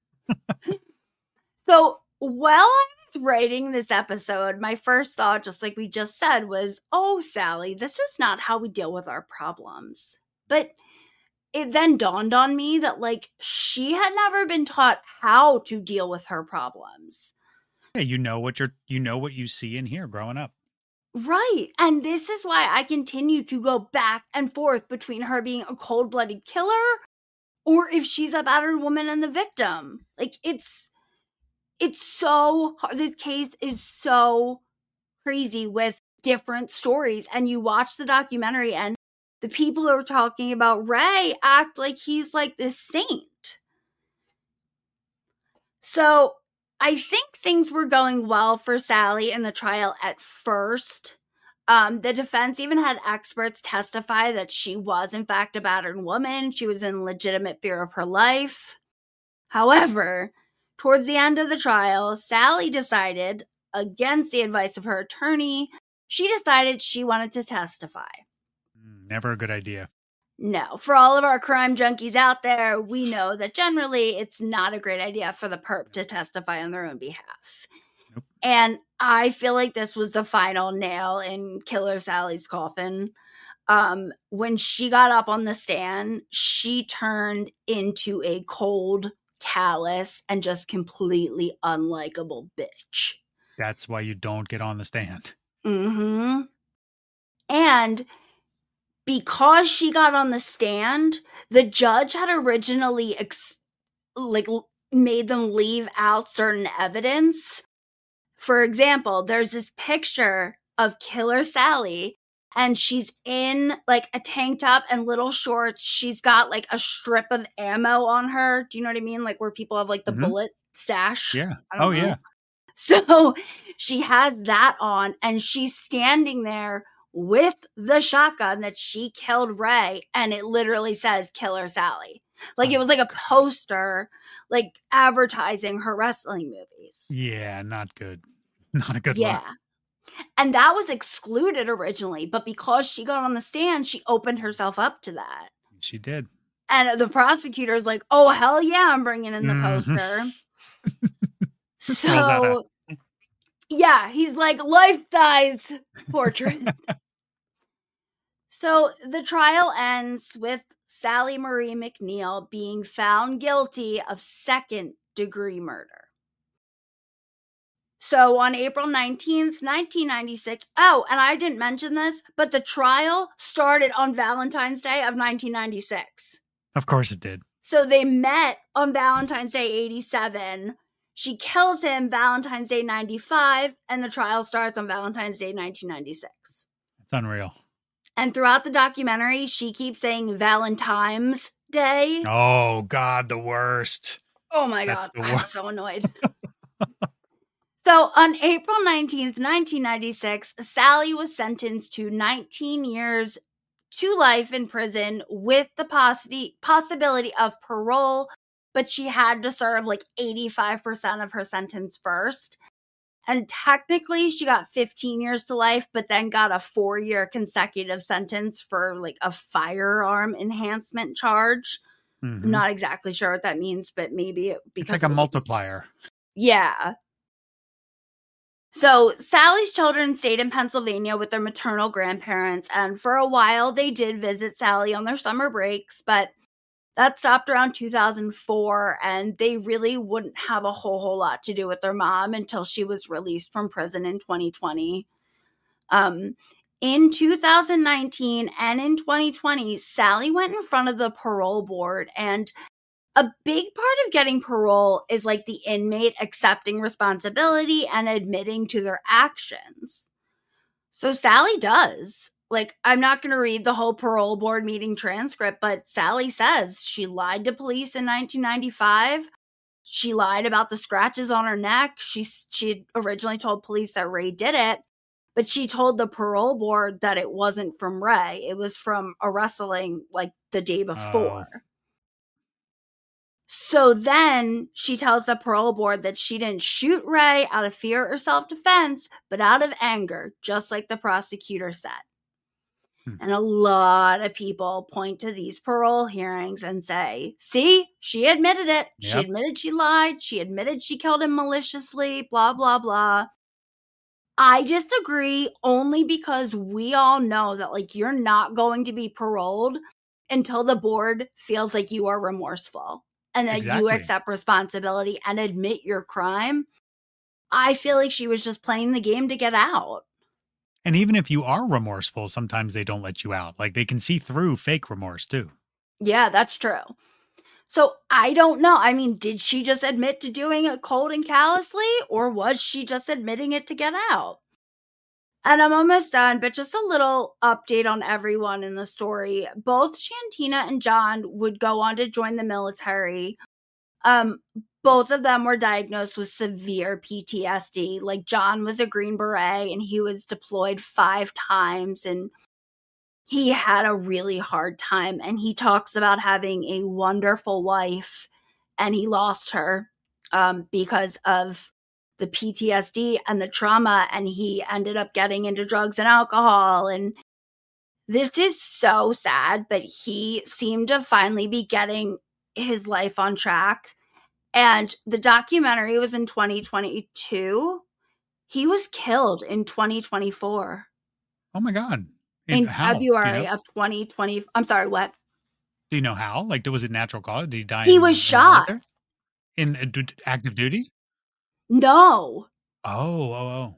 so while I was writing this episode, my first thought, just like we just said, was, oh, Sally, this is not how we deal with our problems. But it then dawned on me that like she had never been taught how to deal with her problems. Yeah, you know what you see and hear growing up. Right. And this is why I continue to go back and forth between her being a cold-blooded killer or if she's a battered woman and the victim. Like it's so hard. This case is so crazy with different stories. And you watch the documentary and the people who are talking about Ray act like he's like this saint. So I think things were going well for Sally in the trial at first. The defense even had experts testify that she was, in fact, a battered woman. She was in legitimate fear of her life. However, towards the end of the trial, Sally decided, against the advice of her attorney, she decided she wanted to testify. Never a good idea. No, for all of our crime junkies out there, we know that generally it's not a great idea for the perp to testify on their own behalf. Nope. And I feel like this was the final nail in Killer Sally's coffin. When she got up on the stand, she turned into a cold, callous, and just completely unlikable bitch. That's why you don't get on the stand. Mm-hmm. And because she got on the stand, the judge had originally made them leave out certain evidence. For example, there's this picture of Killer Sally, and she's in like a tank top and little shorts. She's got like a strip of ammo on her. Do you know what I mean? Like where people have like the bullet stash. Yeah. Oh, yeah. So she has that on, and she's standing there with the shotgun that she killed Ray, and it literally says Killer Sally. Like it was like a poster, like advertising her wrestling movies. Yeah, not good. Not a good Yeah. one. And that was excluded originally, but because she got on the stand, she opened herself up to that. She did. And the prosecutor's like, oh, hell yeah, I'm bringing in the poster. So, yeah, he's like, life-size portrait. So the trial ends with Sally Marie McNeil being found guilty of second-degree murder. So on April 19th, 1996, oh, and I didn't mention this, but the trial started on Valentine's Day of 1996. Of course it did. So they met on Valentine's Day 87. She kills him Valentine's Day 95, and the trial starts on Valentine's Day 1996. It's unreal. And throughout the documentary, she keeps saying Valentine's Day. Oh, God, the worst. Oh, my God. I'm so annoyed. So on April 19th, 1996, Sally was sentenced to 19 years to life in prison with the possibility of parole, but she had to serve like 85% of her sentence first. And technically, she got 15 years to life, but then got a 4-year consecutive sentence for like a firearm enhancement charge. Mm-hmm. I'm not exactly sure what that means, but maybe it's like a multiplier. Yeah. So Sally's children stayed in Pennsylvania with their maternal grandparents, and for a while they did visit Sally on their summer breaks, but that stopped around 2004, and they really wouldn't have a whole lot to do with their mom until she was released from prison in 2020. In 2019 and in 2020, Sally went in front of the parole board, and a big part of getting parole is like the inmate accepting responsibility and admitting to their actions. So Sally does. Like, I'm not going to read the whole parole board meeting transcript, but Sally says she lied to police in 1995. She lied about the scratches on her neck. She originally told police that Ray did it, but she told the parole board that it wasn't from Ray. It was from a wrestling like the day before. So then she tells the parole board that she didn't shoot Ray out of fear or self-defense, but out of anger, just like the prosecutor said. And a lot of people point to these parole hearings and say, see, she admitted it. Yep. She admitted she lied. She admitted she killed him maliciously, blah, blah, blah. I just agree only because we all know that like you're not going to be paroled until the board feels like you are remorseful and that you accept responsibility and admit your crime. I feel like she was just playing the game to get out. And even if you are remorseful, sometimes they don't let you out. Like they can see through fake remorse too. Yeah, that's true. So I don't know. I mean, did she just admit to doing it cold and callously, or was she just admitting it to get out? And I'm almost done, but just a little update on everyone in the story. Both Shantina and John would go on to join the military. Both of them were diagnosed with severe PTSD. Like, John was a Green Beret and he was deployed 5 times, and he had a really hard time. And he talks about having a wonderful wife, and he lost her because of the PTSD and the trauma, and he ended up getting into drugs and alcohol. And this is so sad, but he seemed to finally be getting his life on track. And the documentary was in 2022. He was killed in 2024. Oh my God. In how? February of 2020. I'm sorry, what? Do you know how? Like, was it natural cause? Did he die? He was shot. In active duty? No. Oh.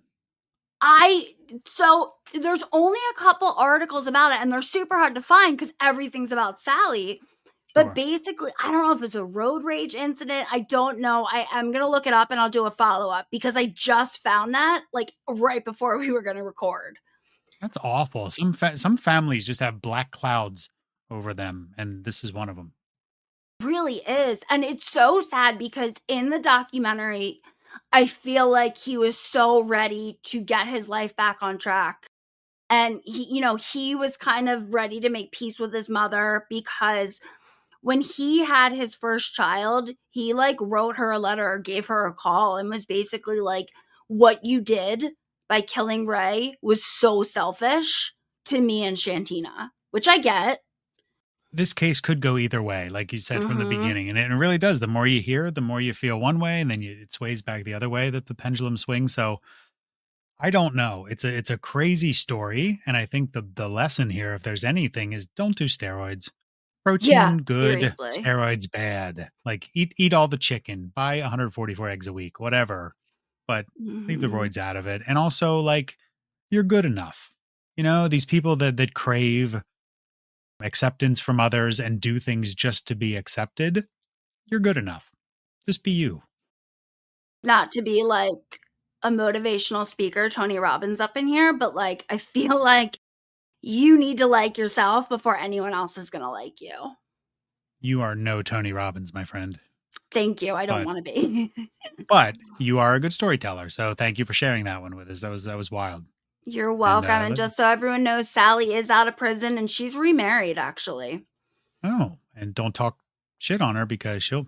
So there's only a couple articles about it, and they're super hard to find because everything's about Sally. But basically, I don't know if it's a road rage incident. I don't know. I'm going to look it up and I'll do a follow-up because I just found that like right before we were going to record. That's awful. Some families just have black clouds over them, and this is one of them. Really is. And it's so sad because in the documentary, I feel like he was so ready to get his life back on track. And he was kind of ready to make peace with his mother because when he had his first child, he like wrote her a letter or gave her a call and was basically like, what you did by killing Ray was so selfish to me and Shantina, which I get. This case could go either way, like you said from the beginning. And it really does. The more you hear, the more you feel one way, and then it sways back the other way, that the pendulum swings. So I don't know. It's a crazy story. And I think the lesson here, if there's anything, is don't do steroids. Protein, good. Seriously. Steroids, bad. Like eat all the chicken, buy 144 eggs a week, whatever. But leave the roids out of it. And also, like, you're good enough. These people that crave acceptance from others and do things just to be accepted, you're good enough. Just be you. Not to be like a motivational speaker, Tony Robbins up in here, but like, I feel like you need to like yourself before anyone else is going to like you. You are no Tony Robbins, my friend. Thank you. I don't want to be. But you are a good storyteller. So thank you for sharing that one with us. That was wild. You're welcome. And just so everyone knows, Sally is out of prison and she's remarried, actually. Oh, and don't talk shit on her because you're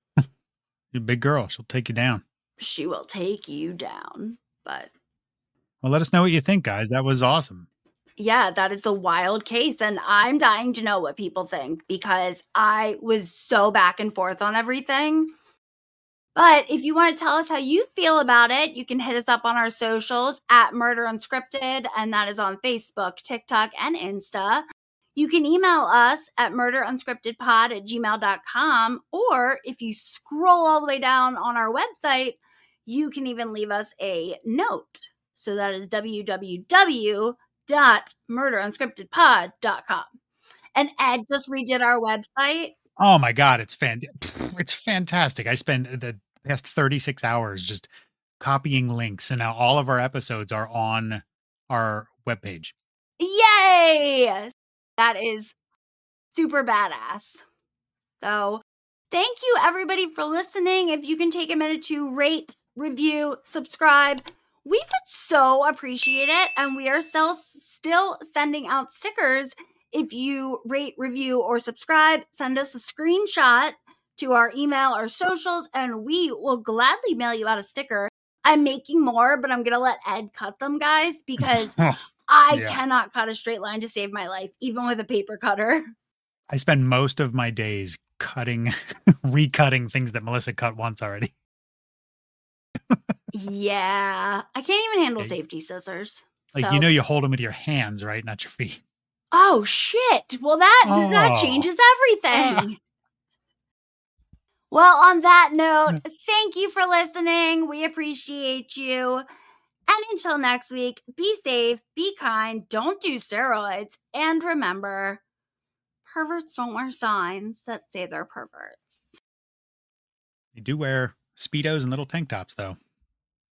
a big girl. She'll take you down. She will take you down. But well, let us know what you think, guys. That was awesome. Yeah, that is a wild case. And I'm dying to know what people think because I was so back and forth on everything. But if you want to tell us how you feel about it, you can hit us up on our socials at Murder Unscripted, and that is on Facebook, TikTok, and Insta. You can email us at murderunscriptedpod@gmail.com, or if you scroll all the way down on our website, you can even leave us a note. So that is www.murderunscriptedpod.com. And Ed just redid our website. Oh my God, it's fantastic. I spend the past 36 hours just copying links, and now all of our episodes are on our webpage. Yay! That is super badass. So thank you everybody for listening. If you can take a minute to rate, review, subscribe, we would so appreciate it. And we are still sending out stickers. If you rate, review, or subscribe, send us a screenshot to our email or socials, and we will gladly mail you out a sticker. I'm making more, but I'm going to let Ed cut them, guys, because I cannot cut a straight line to save my life, even with a paper cutter. I spend most of my days recutting things that Melissa cut once already. Yeah. I can't even handle safety scissors. Like, you hold them with your hands, right? Not your feet. Oh, shit. Well, that changes everything. Well, on that note, thank you for listening. We appreciate you. And until next week, be safe, be kind, don't do steroids, and remember, perverts don't wear signs that say they're perverts. They do wear Speedos and little tank tops, though.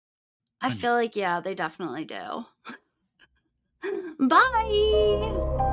I feel like, yeah, they definitely do. Bye!